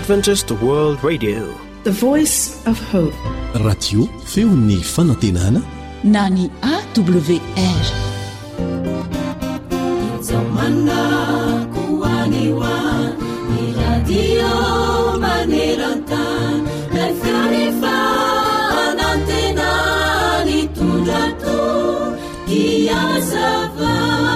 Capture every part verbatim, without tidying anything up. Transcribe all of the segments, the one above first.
Adventist World Radio, the voice of hope. Radio feon'ny fanantenana na ny A W R. Zamana kuaniwa ni radio manerantan na fiarifa anantena ni tundrato kiazava.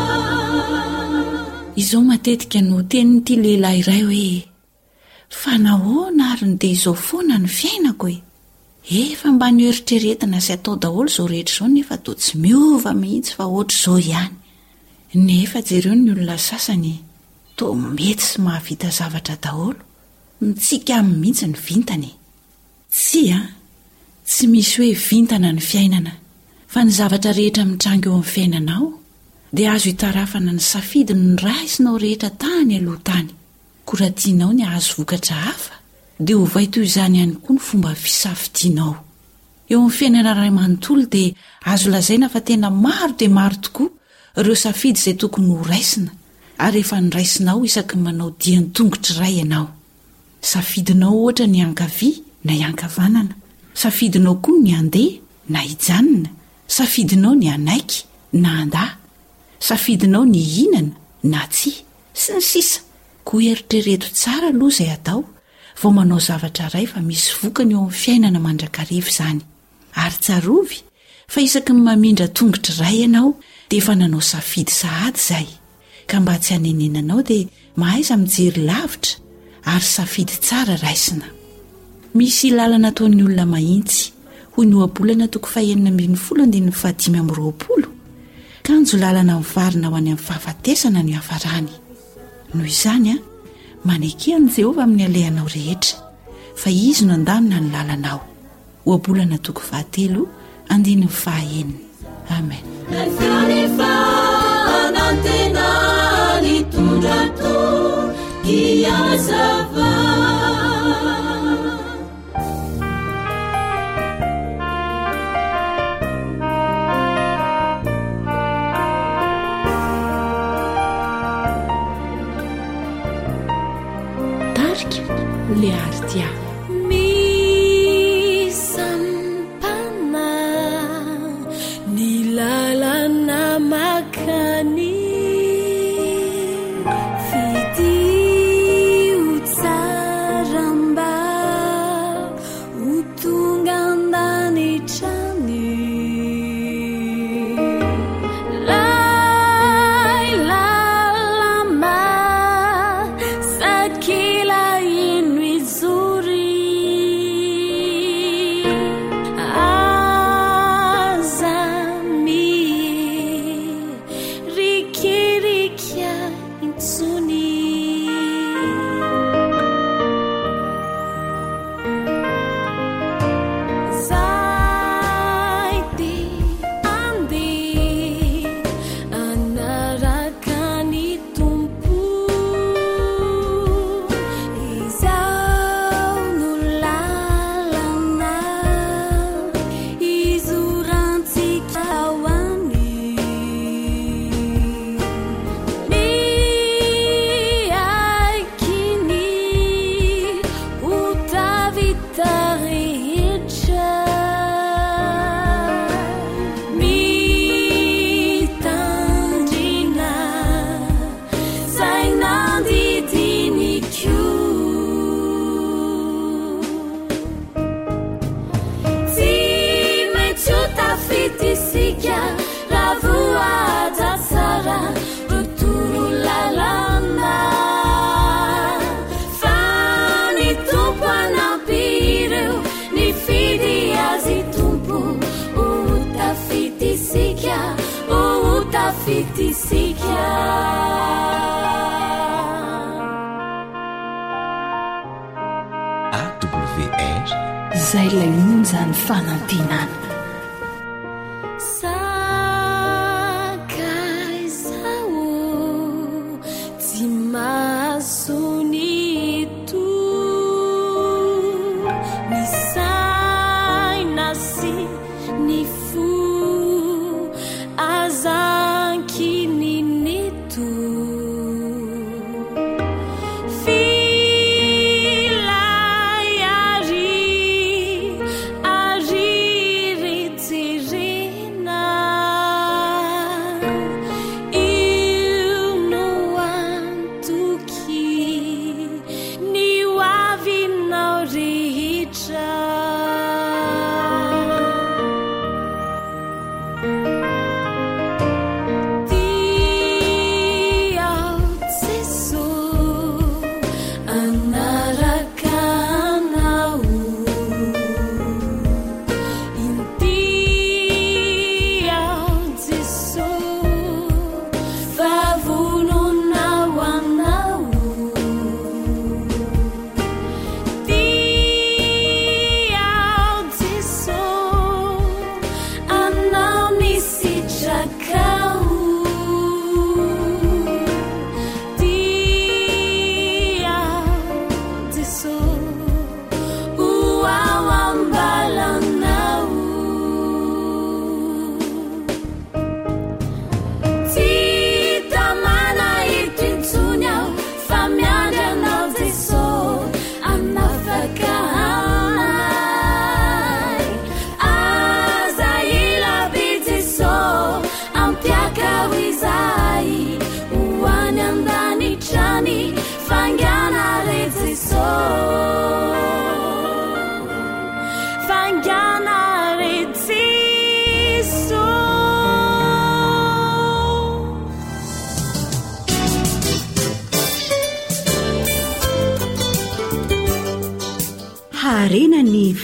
Izao matetika no tenin'ity lehilahy iray hoe fa nahoana ary ny dia izao foana ny fiainako e. Efa mba ny eritreretina sy atao daholo izao rehetra izao nefa toa tsy miova mihitsy fa ohatr' izao ihany. Nefa jereo ny olona sasany toa mety sy mahavita zavatra daholo, mitsika amin'ny mihitsy ny vintany. Tsy a, tsy misy hoe vintana ny fiainana, fa ny zavatra rehetra mitranga eo amin'ny fiainanao dia azo hitarafana ny safidy ny raisinao rehetra tany aloha tany. Koa tianao ny ahazo vokatra hafa dia hovay toy izany ihany koa ny fomba fisafidianao. Eo amin'ny fiainana iray manontolo dia azo lazaina fa tena maro dia maro tokoa ireo safidy izay tokony ho raisina, ary efa nyraisinao isaky ny manao diany tongotra iray ianao. Safidinao ohatra ny ankavia na iankavanana, safidinao koa ny andeha na hijanona, safidinao ny anaiky na andahy, safidinao ny hinana na tsia, sy ny sisa. Koa eritrereto tsara aloha izay atao vao manao zavatra iray fa misy vokany eo amin'ny fiainana mandrakariva izany. Ary tsarovy fa isaky ny mamindra tongotra iray ianao dia efa nanao safidy sahady izay. Ka mba tsy hanenenanao dia mahaiza mijery lavitra ary safidy tsara raisina. Misy lalana ataon'ny olona mahitsy hoy ny ohabolana toko fahenina ambin'ny folo andininy fahadimy amby roapolo. Kanjo lalana mivarina ho any amin'ny fahafatesana ny hafarany. Noho izany a, manekehany Jehovah amin'ny alehanao rehetra, fa izy no andamina ny lalanao. Ohabolana toko fahatelo andininy fahaenina. Amen. Fiarifa anantena ni tundrato kiazava. Le artia mi sampana ni lalana makani fiti utsaramba utungandani chani lai lalama sakila A W R izay ilay onjany fanantenana. Sakay zao tsy masony tu ni saina si ni fu azankini netu fila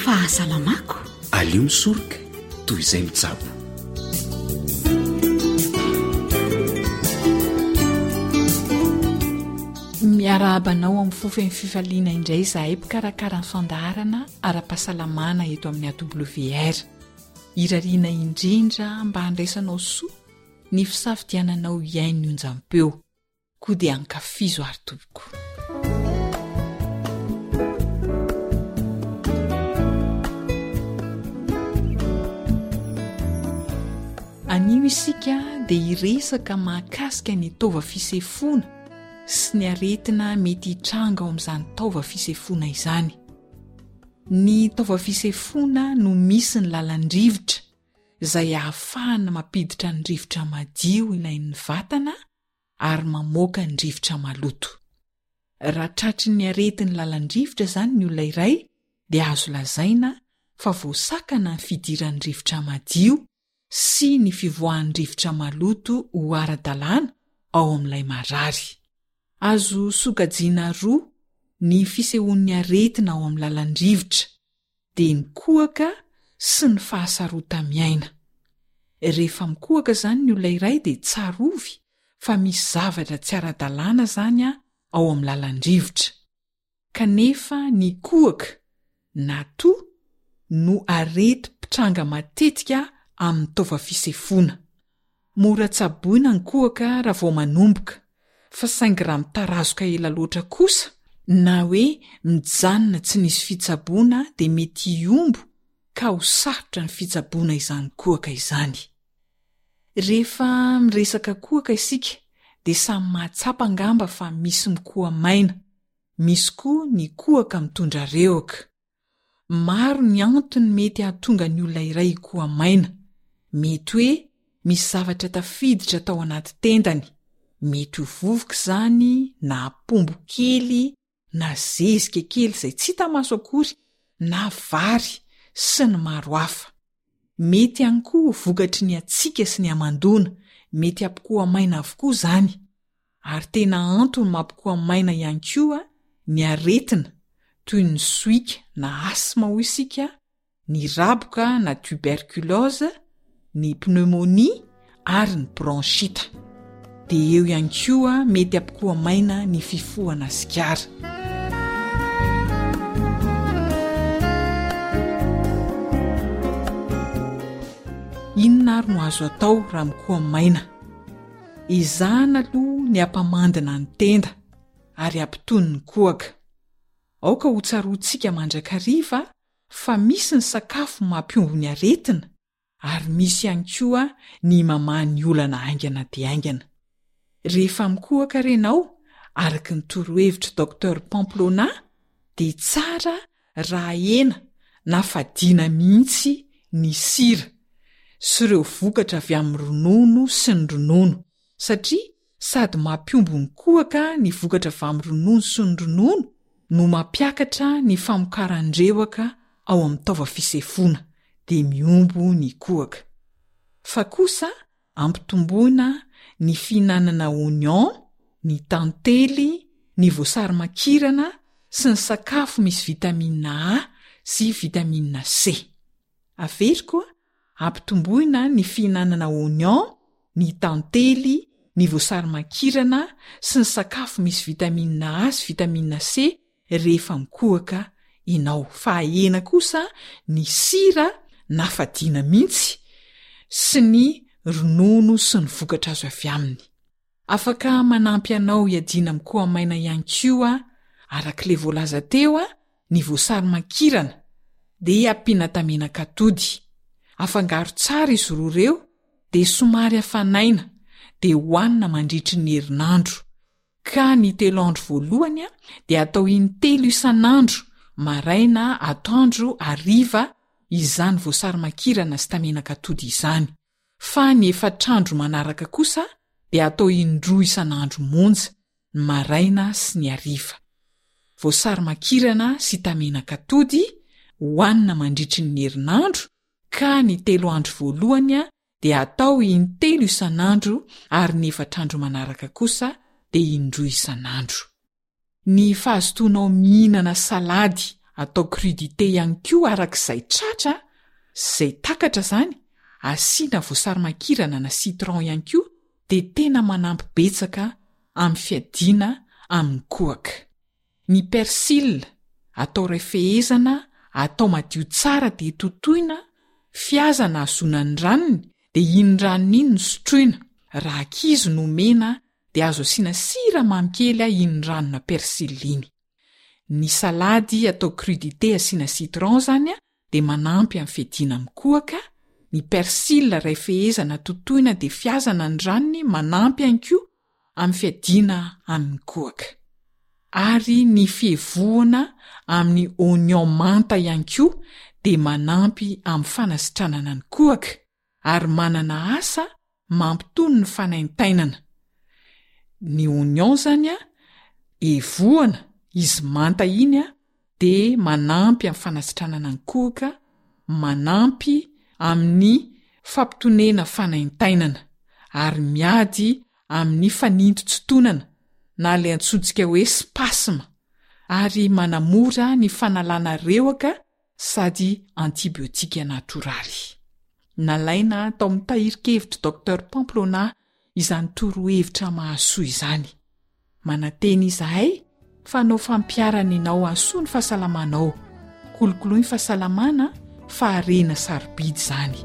fahasalamako. alio misoroka toy izay mitsabo. miaraabanao amin'ny fofeny fifaliana indray izahay mpikarakara ny fandaharana ara-pahasalamana eto amin'ny A W R. irariana indrindra mba handraisanao soa ny fisafidiananao iainy onjam-peo koa dia ankafizo ary tompoko. anio isika dia hiresaka mahakasika ny taova fisefoana sy ny aretina mety hitranga ao amin'izany taova fisefoana izany. ny taova fisefoana no misy ny lalandrivotra izay ahafahana mampiditra ny rivotra madio ilain'ny vatana ary mamoaka ny rivotra maloto. raha tratry ny aretin'ny lalandrivotra izany ny olona iray dia azo lazaina fa voasakana ny fidiran'ny rivotra madio sy ny fivoahan'ny rivotra maloto ho ara-dalàna ao amin'ilay marary. azo sokajiana roa ny fisehoan'ny aretina ao amin'ny lalandrivotra dia ny kohaka sy ny fahasarota-miaina. rehefa mikohaka izany ny olona iray dia tsarovy fa misy zavatra tsy ara-dalàna izany a ao amin'ny lalandrivotra. kanefa ny kohaka na toa no arety mpitranga matetika amin'ny taova fisefoana. mora tsaboina ny kohaka raha vao manomboka, fa saingy raha mitarazoka ela loatra kosa na hoe mijanona tsy nisy fitsaboana dia mety hiombo ka ho sarotra ny fitsaboana izany kohaka izany. rehefa miresaka kohaka isika dia samy mahatsapa angamba fa misy mikoha maina, misy koa ny kohaka mitondra reoka. maro ny antony mety hahatonga ny olona iray koha maina. mety hoe misy zavatra tafiditra tao anaty tendany, mety ho vovoka izany na apombo kely na zezika kely izay tsy hita maso akory na vary sy ny maro hafa. mety ihany koa vokatry ny atsika sy ny amandona, mety hampikoha maina avokoa izany. ary tena antony mampikoha maina ihany koa ny aretina toy ny soika na asma ho isika, ny raboka na tuberculose, ny pneumonie ary ny bronchite. dia eo ihany koa mety hampikoha maina ny fifohana sikara. inona ary no azo atao raha mikoha maina? izahana aloha ny hampamandina ny tenda ary hampitony ny kohaka. aoka ho tsaroantsika mandrakariva fa misy ny sakafo mampiombo ny aretina ary misy ihany koa ny mamany olana aingana dia aingana. rehefa mikohaka renao araka ny torohevitra Dr Pamplona dia tsara raha hena na fadina mihitsy ny sira sy ireo vokatra avy amin'ny ronono sy ny ronono, satria sady mampiombo ny kohaka ny vokatra avy amin'ny ronono sy ny ronono no mampiakatra ny famokaran-drewaka ao amin'ny taova fisefoana dia miombo ny kohaka. fa kosa ampitomboina ny fihinanana oignon, ny tantely, ny voasary makirana sy ny sakafo misy vitamina A sy vitamina C. avery koa ampitomboina ny fihinanana oignon, ny tantely, ny voasary makirana sy ny sakafo misy vitamina A sy vitamina C rehefa mikohaka ianao. fa hena kosa ny sira na fadina mihitsy sy ny ronono sy ny vokatra azo avy aminy. afaka manampy anao hiadiana mikoha maina ihany koa arak'ilay voalaza teo a ny voasary makirana dia ampiana tamenaka atody. afangaro tsara izy roa ireo dia somary afanaina dia hohanina mandritry ny herinandro. ka ny telo andro voalohany a dia atao intelo isan'andro, maraina, atoandro, hariva izany voasary makirana sy tamenaka atody izany. fa ny efatrandro manaraka kosa dia atao indroa isan'andro monja, ny maraina sy ny hariva. voasary makirana sy tamenaka atody hohanina mandritry ny herinandro, ka ny telo andro voalohany a dia atao intelo isan'andro ary ny efatrandro manaraka kosa dia indroa isan'andro. ny fahazotoanao mihinana salady atao crudité ihany koa arak'izay tratra zay takatra zany asiana voasary makirana na citron ihany koa de tena manampy betsaka amin'ny fiadiana amin'ny kohaka. Ny persile atao refehezana atao madio tsara de totoina fiazana azona ny ranony de iny ranony iny sotroina raha kizy no mena de azo asiana siramamy kely iny ranona persile iny. Ny salady atao crudité asiana citron zany de manampy amin'ny fiadiana amin'ny kohaka. Ny persile refehezana totoina de fiazana ny ranony manampy ihany koa amin'ny fiadiana amin'ny kohaka. Ary ny fihevoana amin'ny oignon manta ihany koa de manampy amin'ny fanasitranana ny kohaka ary manana asa mampitony ny fanaintainana. Ny oignon zany a evoana izy manta iny a de manampy amin'ny fanasitranana ny kohaka, manampy amin'ny fampitonena fanaintainana ary miady amin'ny fanintotsotonana na le antsotsika hoe spasma ary manamora ny fanalana rewaka sady antibiotika natoraly. Nalaina tao amin'ny tahirikevitra Dr Pamplona izany torohevitra mahasoa izany. Manateny izahay fa nao fampiarana inao hasoa ny fahasalamanao, kolokoloa ny fahasalamana fa harena sarobidy zany.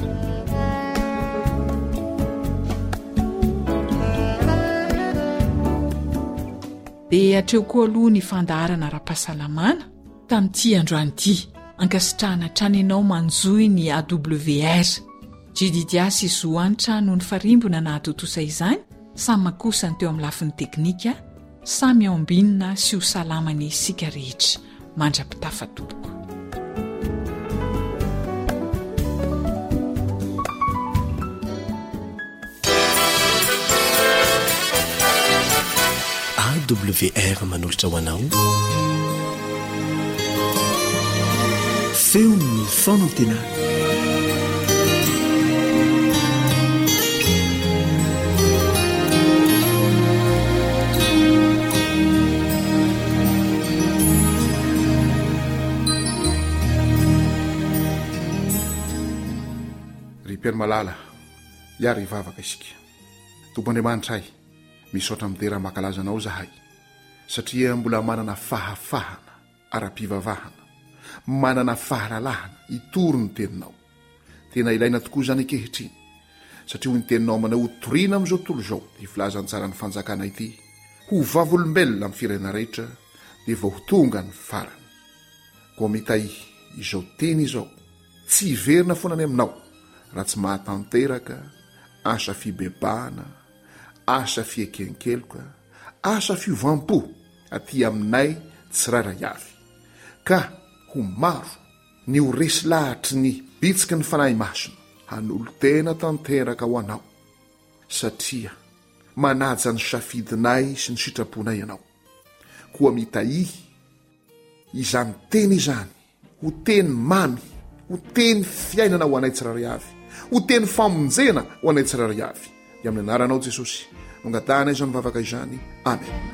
De atreo koa aloha ny fandaharana ara-pahasalamana tamin'ity androany ity, ankasitrahana trany ianao manjoy ny A W R. Jididiasy Zoanitra no ny farimbona na hatotosa izany, samy makosany teo amin'ny lafiny teknika, samy ao ambinina sy ho salamany isika rehetra. Mandrapitafa tompoko. A W R manolotra ho anao feo ny fono tena. Ripiany malala iary ivavaka isika. Tompoandriamanitra ay misaotra mitera makalaza anao zahay satria mbola manana fahafahana ara-pivavahana, manana fahalalahana itoro ny teninao. Tena ilaina tokoa zany ankehitriny satria ho ny teninao manao hotoriana amin'izao tontolo izao dia filazantsara ny fanjakana ity ho vavolombelona amin'ny firenena rehetra dia vao ho tonga ny farany. Koa mitay izao teny izao tsy hiverina foana ny aminao raha tsy mahatanteraka asa fibebahana, asa fiekenkeloka, asa fiovampo aty aminay tsirairay avy, ka ho maro ny ho resy lahatry ny bitsiky ny fanahy masina hanolo tena tanteraka ho anao satria manaja ny safidinay sy ny sitraponay ianao. Koa mitahy izany teny izany ho teny mamy, ho teny fiainana ho anay tsirairay avy, ho teny famonjena ho anay tsirairay avy. Dia amin'ny anaranao Jesosy nongatana izany vavaka izany. Amen.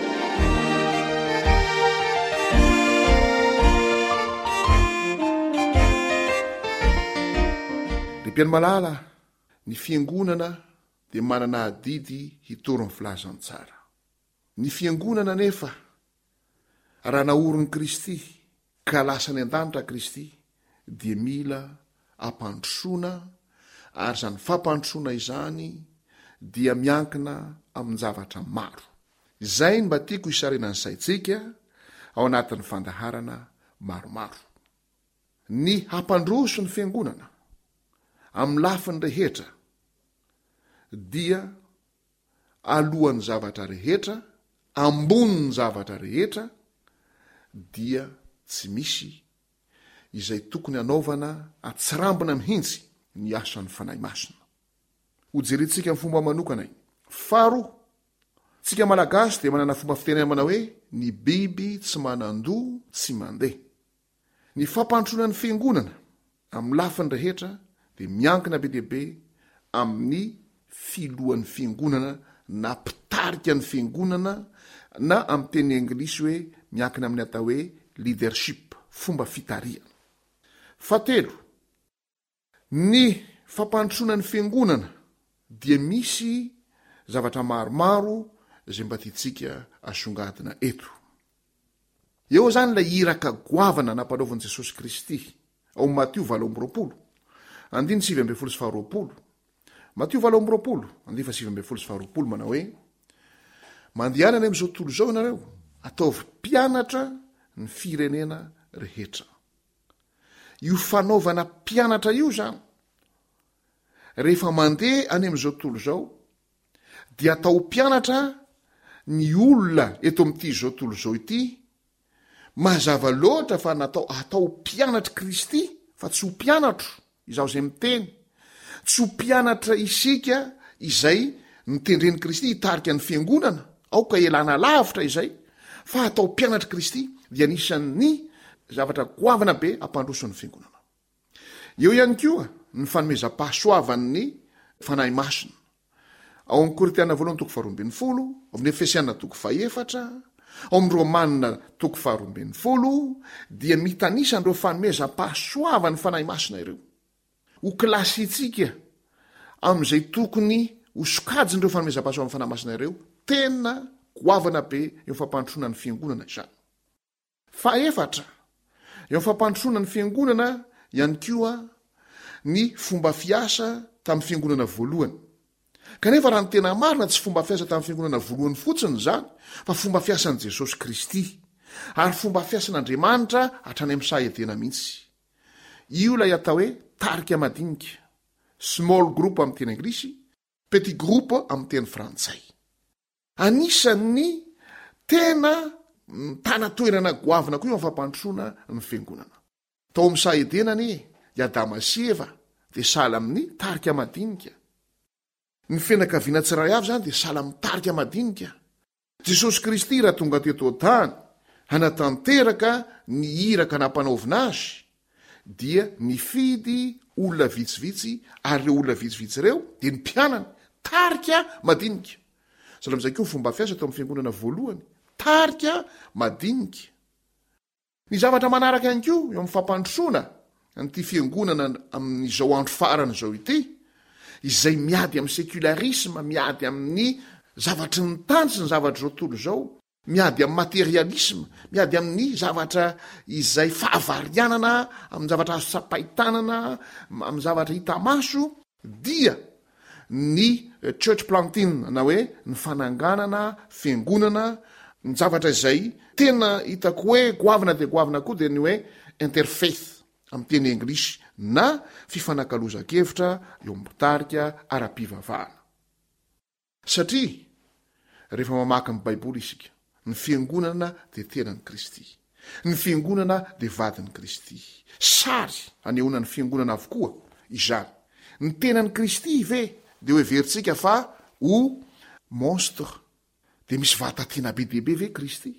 Ripiany malala, ny fiangonana dia manana adidy hitoro ny filazany tsara. Ny fiangonana nefa raha naorony Kristy ka lasa ny an-danitra Kristy dia mila ampandrosoana, ary zany fampandrosoana izany dia miankina amin'ny zavatra maro. Izay mba tiako hisarena ny saitsika ao anatin'ny fandaharana maromaro. Ny hampandroso ny fiangonana amin'ny lafiny rehetra dia alohan'ny zavatra rehetra, amboniny zavatra rehetra dia tsy misy izay tokony anaovana atsirambina mihitsy ny asan'ny fanahy masina. Hojerentsika amin'ny fomba manokanay. Faharoa, tsika malagasy dia manana fomba fitenena manao hoe ny biby tsy manandoha tsy mandeha. Ny fampandrosoana ny fiangonana amin'ny lafiny rehetra dia miankina be dehibe amin'ny filohan'ny fiangonana na mpitarika ny fiangonana, na amin'ny teny anglisy hoe miankina amin'ny atao hoe leadership, fomba fitariana. Fatelo, ny fampandrosoana ny fiangonana dia misy zavatra maromaro zay mba tiatsika asongadina eto. Eo zany la iraka goavana nampanaovan'i Jesosy Kristy ao Matio valo amby roapolo andiny sivy amby folo sy faharoapolo. Matio valo amby roapolo andiny fa sivy amby folo sy faharoapolo manao hoe: mandehanana amin'izao tontolo zao ianareo, ataovy mpianatra ny firenena rehetra. Io fanaovana mpianatra io zany, rehefa mandeha any amin'izao tontolo zao, dia atao mpianatra ny olona eto amin'ity zao tontolo zao ity. Mazava loatra fa natao atao mpianatra Kristy, fa tsy ho mpianatro izaho zay miteny, tsy ho mpianatra isika izay nitendreny Kristy hitarika ny fiangonana, aoka elana lavitra izay, fa atao mpianatra Kristy dia anisan'ny zavatra goavana be ampandroso ny fiangonana. Eo ihany koa ny fanomezam-pahasoavan'ny fanahy masina. Ao amin'ny Korintana voalohany toko faharoa ambin'ny folo, ao amin'ny Efesiana toko fahaefatra, ao amin'ny Romanina toko faharoa ambin'ny folo, dia mitanisa andreo fanomezam-pahasoavan'ny fanahy masina ireo. Ho klasitsika am'izay tokony ho sokajindreo fanomezam-pahasoavan'ny fanahy masina ireo, tena goavana be eo fampandrosoana ny fiangonana izany. Faefatra, eo fampandrosoana ny fiangonana ihany koa ny fomba fiasa tamin'ny fiangonana voalohany. Kanefa raha ny tena marina tsy fomba fiasa tamin'ny fiangonana voalohany fotsiny zany, fa fomba fiasan'i Jesosy Kristy, ary fomba fiasan'Andriamanitra hatrany amin'ny sahedena mihitsy. Io lay atao hoe tarika madinika, small group amin'ny teny anglisy, petit groupe amin'ny teny frantsay. Anisan'ny tena tana toerana goavana koa eo fampandrosoana ny fiangonana. Tao amin'ny sahedenany i Adama sy Eva dia sahala amin'ny tarika madinika. Ny fianakaviana tsirairay avy zany dia sahala amin'ny tarika madinika. Jesosy Kristy raha tonga teto tany hanatanteraka ny iraka nampanaovina azy, dia nifidy olona vitsivitsy, ary ireo olona vitsivitsy ireo dia ny mpianany tarika madinika. Salam'izay koa fomba fiasa tao amin'ny fiangonana voalohany, tarika madinika. Ny zavatra manaraka ihany koa eo amin'ny fampandrosoana an'ity fiangonana amin'izao andro farany zao ity, izay miady amin'ny sécularisme, miady amin'ny zavatry ny tany sy ny zavatra zao tontolo zao, miady amin'ny materialisme, miady amin'ny zavatra izay fahavarianana, amin'ny zavatra azo sapaitanana, amin'ny zavatra hita maso, dia ny church planting na hoe ny fananganana fiangonana, ny zavatra izay tena hitako hoe goavana dia goavana koa dia ny hoe interfaith amin'ny teny anglisy, na fifanakaloza-kevitra eo ambitarika ara-pivavahana. Satria rehefa mamaky ny Baiboly isika, ny fiangonana dia tenan'i Kristy, ny fiangonana dia vadin'i Kristy. Sary anehoana ny fiangonana avokoa izany. Ny tenan'i Kristy ve dia hoe veritsika fa ho monstre, dia misy vata tena be dehibe ve Kristy?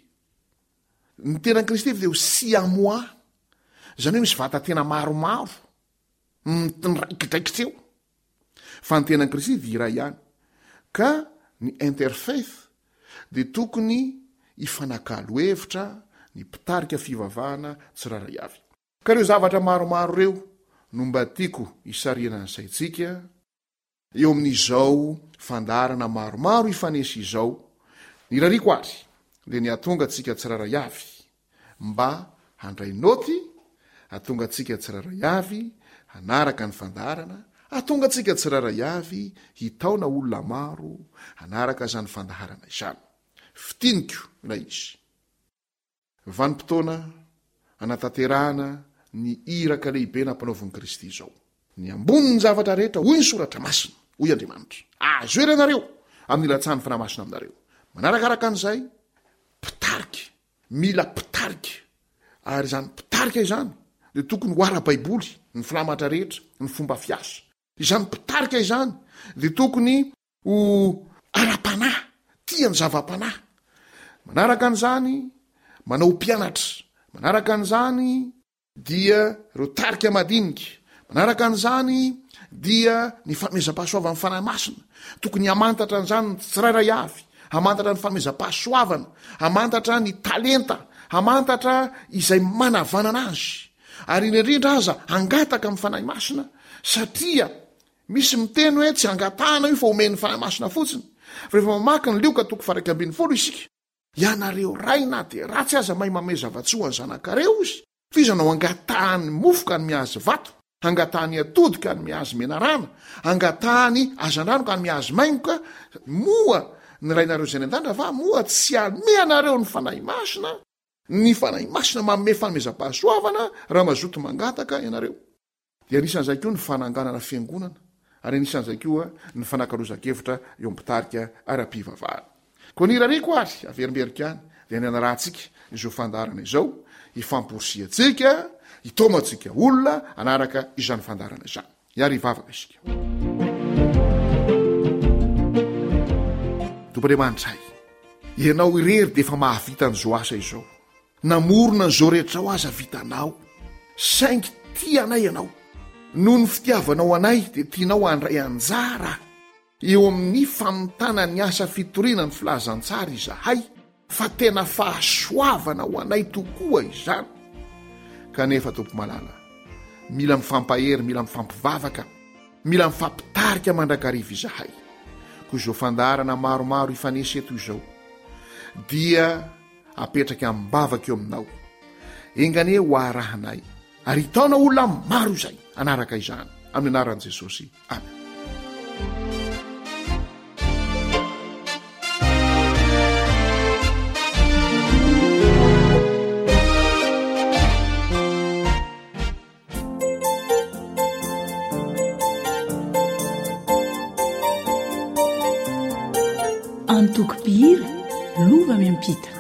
Ny tenan'i Kristy dia ho siamoa, zany hoe misy vata tena maromaro nyraikidraikitra eo. Fa ny tenan'i Kristy dia iray ihany. Ka ny interfaith dia tokony hifanakalo hevitra, ny mpitarika fivavahana tsiraray avy. Ka ireo zavatra maromaro reo no mba tiako hisariana ny saitsika eo amin'izao fandarana maromaro hifanesy izao. Ny rariko ary dia ny atonga tsika tsiraray avy mba handray noty, atonga tsika tsiraray avy hanaraka ny fandarana, atonga tsika tsiraray avy hitaona olona maro hanaraka zany fandaharana izany. Fitiniko ilay izy. Vanim-potoana anatanterahana ny iraka lehibe nampanaovan'i Kristy izao. Ny amboniny zavatra rehetra hoy ny soratra masina, hoy Andriamanitra, azo eranareo amin'ny latsahany fanahy masina aminareo. Manarakaraka an'izay, pitarika, mila pitarika, ary zany pitarika izany dia tokony ho ara-Baiboly ny filamatra rehetra, ny fomba fiasa. Izany pitarika izany dia tokony ho ara-panahy, tia ny zava-panahy. Manaraka an'izany, manao mpianatra. Manaraka an'izany dia ireo tarika madinika. Manaraka an'izany dia ny fanomezam-pahasoavana amin'ny fanahy masina. Tokony hamantatra an'izany ny tsirairay avy, hamantatra ny fanomezam-pahasoavana, hamantatra ny talenta, hamantatra izay manavanana azy ary indrindra aza angataka amin'ny fanahy masina satria misy miteny hoe tsy angatahana io fa omeny fanahy masina fotsiny fa rehefa mamaky ny lioka toko faraky ambin'ny folo isika ianareo raina de ratsy aza mahay mame zavatsoany zanakareo izy fizanao angatahany mofoka ny miazy vato angatahany atodika ny miazy menarana angatahany azandrano ka ny miazy maingoka moa ny rainareo zay ny andandra fa moa tsy ame anareo ny fanahy masina ny fanahy masina mamme fanomezam-pahasoavana raha mazoto mangataka ianareo dia anisan'izay koa ny fananganana fiangonana ary anisan'izay koa ny fanakalozakevitra eo ampitarika ara-pivavahana ko ny rariko ary averimberika any dia ny anarahantsika izao fandarana izao ifamporisiatsika itomatsika olona anaraka izany fandarana izany iary ivavaka isika tompon'Andriamanitray ianao irery de efa mahavita n'izao asa izao namorona n'izao rehetra ho aza vitanao saingy tia anay ianao noho ny fitiavanao anay de tianao andray anjara eo amin'ny famitana ny asa fitoriana ny filazantsara izahay fa tena fahasoavana ho anay tokoa izany kanefa tompo malala mila mifampahery mila mifampivavaka mila mifampitarika mandrakariva izahay ko izao fandarana maromaro ifanesa eto izao dia apetraka ambavaka eo aminao engane ho arahanay ary hitaona olona maro izay anaraka izany amin'ny anaran'i Jesosy amen. Antokopihira lova miampita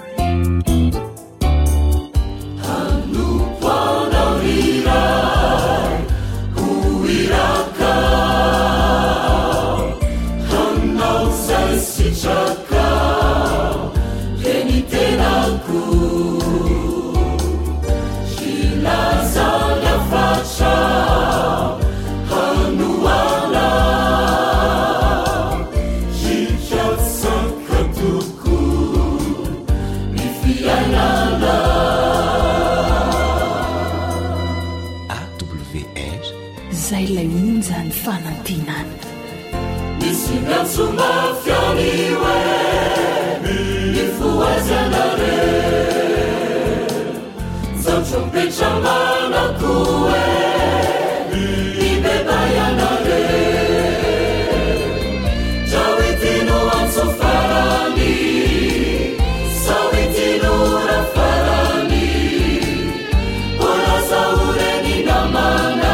zay lay onjany fanantinana misy miantsoma fianiwe ny foazanare zatrompetra manakoe ny bebayanare jawitino ansofarani sawitino rafarani olazaureni namana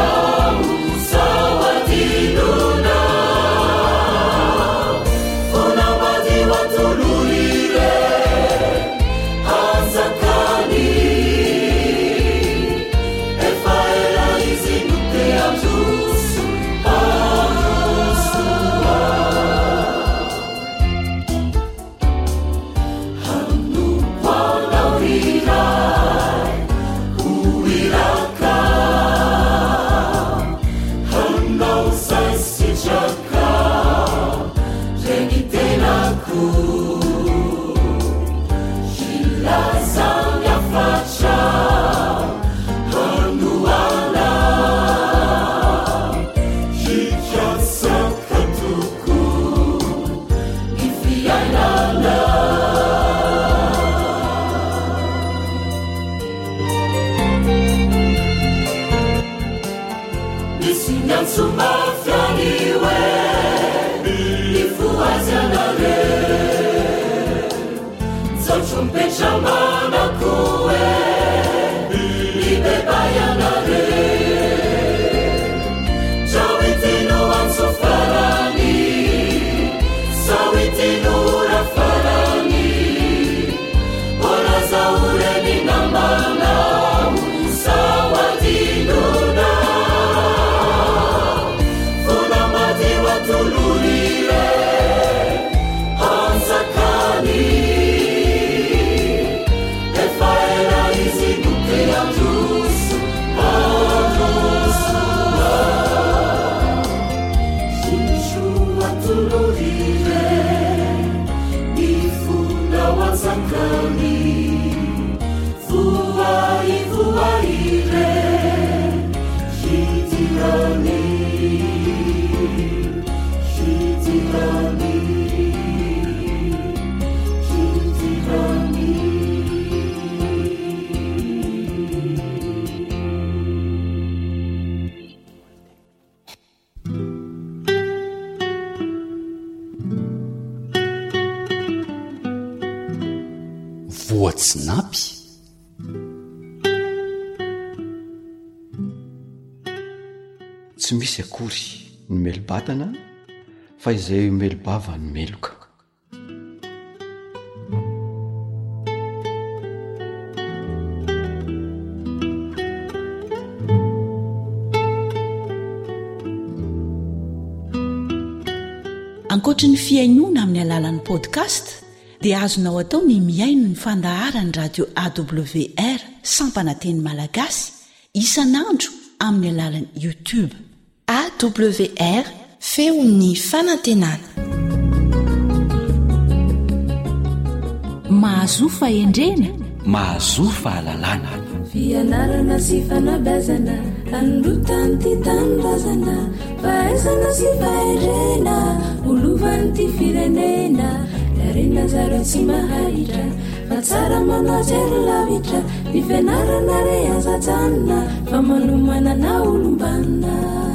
voatsinapy. Tsy misy akory ny melobatana fa izay melobava ny meloka. ankoatra ny fiainoana amin'ny alalan'ny podcast dia azonao atao ny miaino ny fandaharany radio A W R sampana teny malagasy isanandro amin'ny alalan'ny YouTube. A W R feon'ny fanantenana. Mahazofa endrena, mahazofa alalana. Fianarana sy fanabazana androtany ty tanindrazana fahaizana sy fahendrena olovany ty firenena darena zaro tsy mahahitra fa tsara manajery lavitra ny fianarana re azajanona fa manomanana olombanina.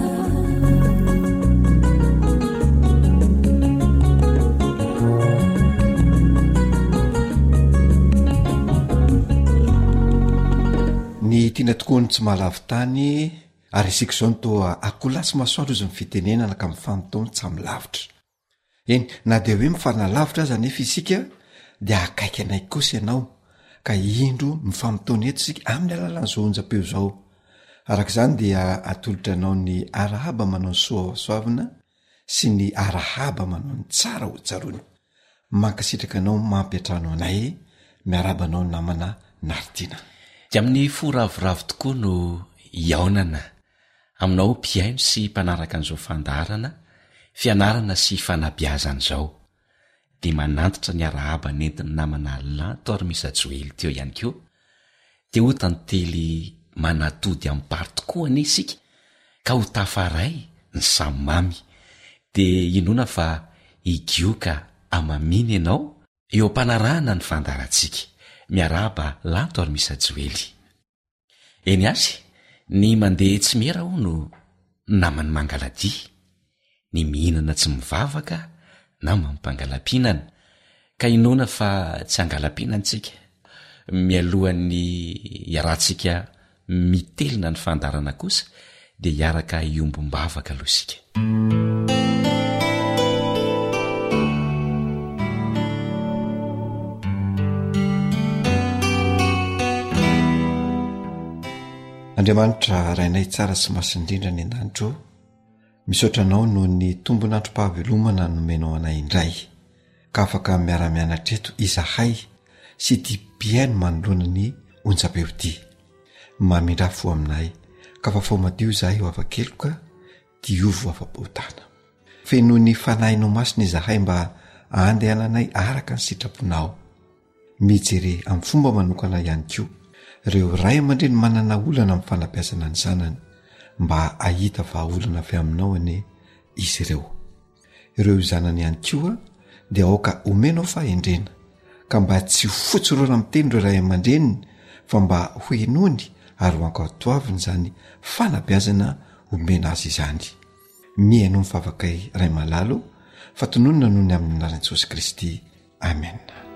Ny tiana tokoa ny tsy mahalavitany ary isika izao no toa akolasy masoandro izy ny fitenenana ka mifanontony tsy milavitra. Eny na dia hoe mifanalavitra aza nefa isika dia akaiky anay kosa ianao ka indro mifanontony eto isika amin'ny alalan'izao onjam-peo izao. Araka izany dia atolotra anao ny arahaba manao ny soavasoavina sy ny arahaba manao ny tsara hojarony. Mankasitraka anao mampiatrano anay miaraba anao namana Naritiana. Dia amin'ny foravoravo tokoa no iaonana aminao mpiaino sy mpanaraka an'izao fandaharana, fianarana sy fanabiazana izao. Dia manantitra ny arahaba nentiny namana Lanto Armisa Joely teo ihany koa. Dia ho tantely manatody amin'ny pary tokoa anie isika ka ho tafaray ny samy mamy. Dia inona fa higioka amaminy ianao eo ampanarahana ny fandaharantsika. Miaraba Lanto Armisa Joely. Eny azy, ny mandeha tsy mera ho no namany mangaladia, ny mihinana tsy mivavaka na mampangalampihinana. Ka inona fa tsy angalampihinantsika. Mialohan'ny iaratsika mitelina ny fandarana kosa dia hiaraka iombom-bavaka aloha isika. Andriamanitra rainay tsara sy masindrindra ny an-danitro, misaotra anao noho ny tombon'androm-pahavelomana nomenao anay indray, ka afaka miara-mianatra eto izahay sy ty mpiaino manoloana ny onjam-peo ity. Mamindrafo aminay ka fa fao madio izahay ho avakeloka diovo afa-potana. Feno ny fanahinao masina izahay mba andehananay araka ny sitraponao. Mijery amin'ny fomba manokana ihany koa ireo ray aman-dreny manana olana amin'ny fanabeazana ny zanany mba ahita vahaolana avy aminao ane izy ireo. Ireo zanany ihany koa dia aoka omenao fahendrena ka mba tsy fotsoroana amin'ny teny ireo ray aman-dreny fa mba hoenony ary ho ankatoaviny zany fanabeazana omena azy izany. Mihaino mifavakay ray malalo fa tononona noho ny amin'ny anaran'i Jesosy Kristy. Amen.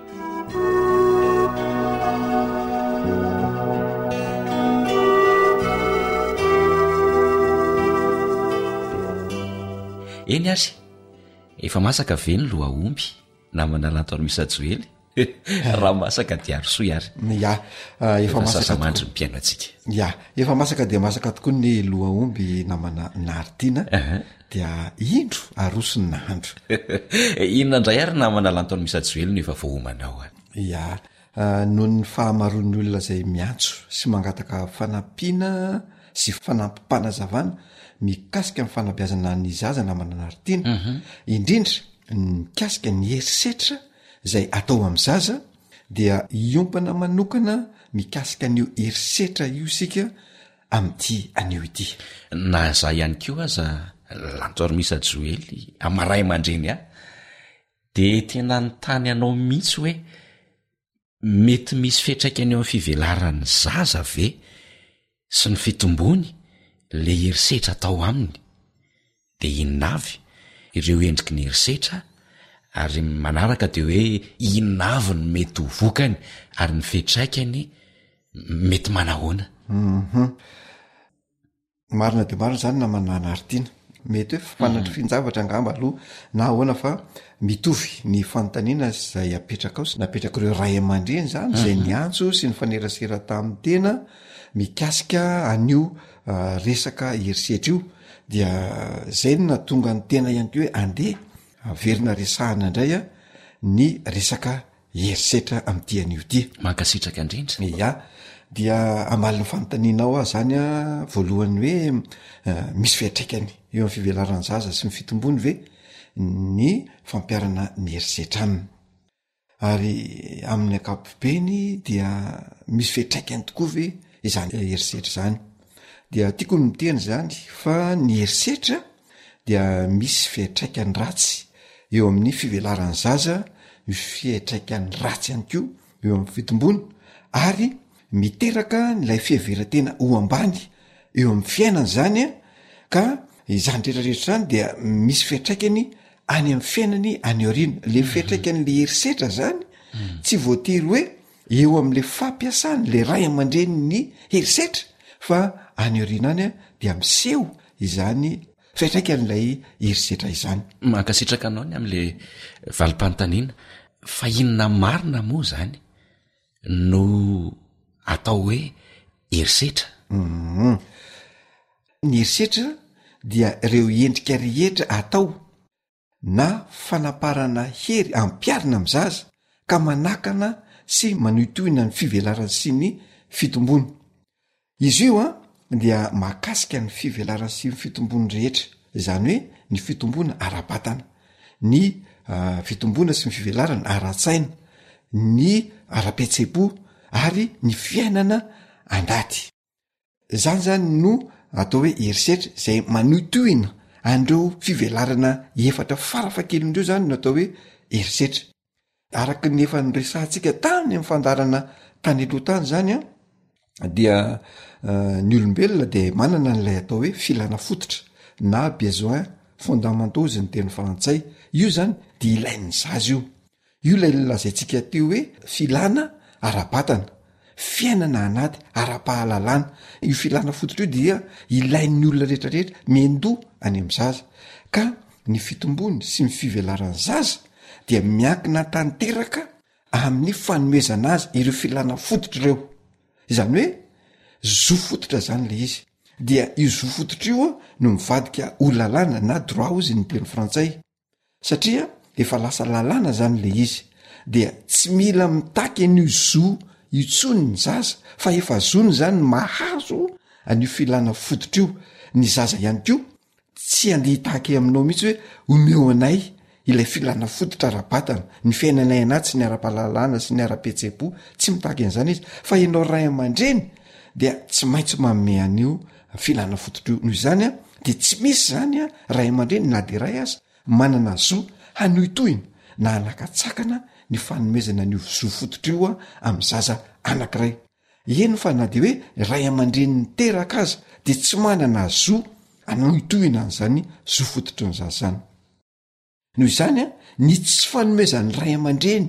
Eny azy, efa masaka ve ny loha omby namana Lanto Armisa Joely? Raha masaka dia arosoy ary. Ya, uh, efa masaka sasamandry ny mpiaino antsika. Ya, efa masaka dia masaka tokoa ny loha omby namana Naritiana. Uh-huh. Dia indro aroso ny nahandro. Inona indray ary namana Lanto Armisa Joely no efa vohomanao any? Ya, uh, noho ny fahamaroan'ny olona izay miantso sy mangataka fanampiana sy fanampampanazavana mikasika amin'ny fanabeazana ny zaza namana Naritiana. Uh-huh. Indrindra mikasika ny herisetra izay atao amin'ny zaza dia iompana manokana mikasika an'io herisetra io sika amin'ity anio ity. Na za ihany koa aza Lanto Armisa Joely amaray aman-dreny a dia tena nytany anao mihitsy hoe mety misy fiantraikany eo amin'ny fivelaran'ny zaza ve sy ny fitombony le herisetra atao aminy. Dia inona avy ireo endriky ny herisetra ary manaraka de hoe inaviny mety ho vokany ary ny fetraikany mety manahoana. Mhm. Marina de marina zany na manana aritiana mety hoe fanatry finjavatra angamba aloha na ahoana fa mitovy ny fanontaniana zay apetraka ao sy napetraka ireo ray aman-dreny zany zay niantso sy ny fanerasera tamin'ny tena mikasika anio uh, resaka herisetra io dia zay no natonga ny tena ihany ko hoe andeha averina resahana indray a ny resaka herisetra amin'ity anio ty mankasitraka indrindra. Ya dia amaliny fanontanianao a zany a voalohany hoe uh, misy fiatraikany eo amin'ny fivelaran'ny zaza sy ny fitombony ve ny fampiarana ny herisetra aminy ary amin'ny ankapobeny dia misy fiatraikany tokoa ve izany herisetra zany dia tiako ny miteny zany fa ny herisetra dia misy fiatraikany ratsy eo amin'ny fivelaran'ny zaza, misy fiatraikany ratsy ihany koa eo amin'ny fitombony ary miteraka nylay fiheverantena ho ambany eo amin'ny fiainana zany a ka izany rehetrarehetra zany dia misy fiatraikany any amin'ny fiainany any aoriana le fiatraikan'le herisetra zany mm. tsy voatery hoe eo amin'le fampiasany le ray aman-dreny ny herisetra fa any aoriana any a dia miseho izany fiatraikan'ilay herisetra izany. Mankasitraka anao ny amin'le valim-panontaniana fa inona marina moa zany no atao hoe herisetra. Mm-hmm. Ny herisetra dia ireo endrika rehetra atao na fanaparana hery ampiarina amin'ny zaza ka manakana sy manohitohina ny fivelarana sy ny fitombony. Izy io a dia mahakasika ny fivelarana sy ny fitombony rehetra izany hoe ny fitombona ara-batana, ny uh, fitombona sy ny fivelarana ara-tsaina, ny ara-petsepo ary ny fiainana andady. Zany zany no atao hoe herisetra zay manohitohina andreo fivelarana efatra farafakelindreo zany no atao hoe herisetra. Araka ny efa nyresantsika tany amin'ny fandarana tany aloha tany zany a dia uh, ny olombelona de manana n'ilay atao hoe filana fototra na besoin fondamentaux zay ny teny frantsay. Io zany de ilain'ny zaza io. Io lay lazaintsika teo hoe filana ara-batana, fiainana anaty ara-pahalalana. Io filana fototra io dia ilain'ny olona rehetrarehetra mendoa any amin'ny zaza ka ny fitombony sy ny fivelaran'ny zaza dia miankina tanteraka amin'ny fanomezana azy ireo filana fototra ireo. Izany hoe zo fototra zany le izy dia io zo fototra io no mivadika ho lalàna na droit ozy ny teny frantsay satria efa lasa lalàna zany le izy dia tsy mila mitaky an'io zo itsony ny zaza fa efa zony zany mahazo an'io filana fototra io. Ny zaza ihany ko tsy andeha hitaky aminao mihitsy hoe omeo anay ilay filana fototra ara-batana, ny fiainanay anaty sy ny ara-pahalalana sy ny ara-petsepo, tsy mitaky an'izany izy fa ianao ray aman-dreny dia tsy maintsy manome an'io filana fototra io. Noho izany a de tsy misy zany a ray aman-dreny na de ray aza manana zo hanohitohina na anakatsakana ny fanomezana an'io zo fototra io a amin'ny zaza anankiray. Eny fa na de hoe ray aman-dreny niteraka aza de tsy manana zo hanohitohina an'izany zo fototra ny zaza zany. Noho izany a ny tsy fanomezan'ny ray aman-dreny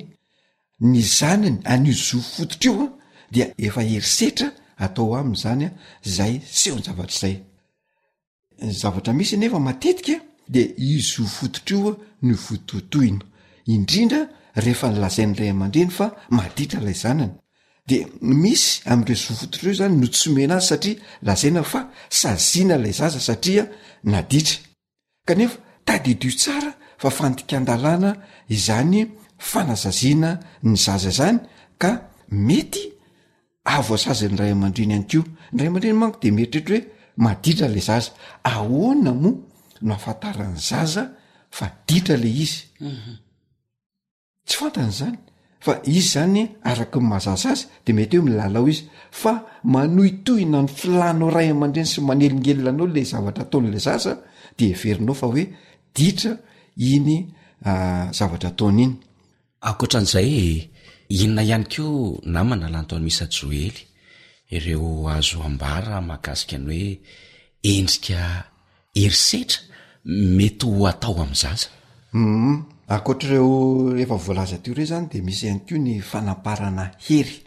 ny zanany an'io zo fototra io a dia efa herisetra atao aminy zany a zay seho ny zavatra zay. Ny zavatra misy nefa matetika de io zo fototra io no vototohina indrindra rehefa nylazain'ny ray aman-dreny fa maditra lay zanany. De misy am'ireo zo fototra io zany no tsomena azy satria lazaina fa saziana lay zaza satria naditra. Kanefa tadidio tsara fa fandikan-dalàna izany fanazaziana ny zaza zany ka mety avoasazan'ny ray aman-dreny ihany ko. Ny ray aman-dreny manko de mieritreritra hoe maditra le zaza. Ahoana moa no ahafantaran'ny zaza fa ditra le izy? Mm-hmm. Tsy fantany zany fa izy zany araka ny mahazaza azy de mety hoe milalao izy fa manohitohina ny filanao ray aman-dreny sy manelingelinanao le zavatra ataon'le zaza de everinao fa hoe ditra iny uh, zavatra ataony iny. Ankoatran'izay inona ihany ko namana lantaony misa Joely ireo azo ambara mahakasika ny hoe endrika herisetra mety ho atao amin'ny zaza. Mm, akoatr'ireo efa voalaza teo reo zany de misy ihany koa ny fanamparana hery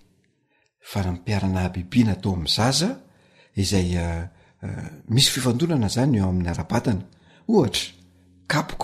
fanampiarana bibiana atao amin'ny zaza izay uh, uh, misy fifandonana zany eo amin'ny ara-batana ohatra kapoka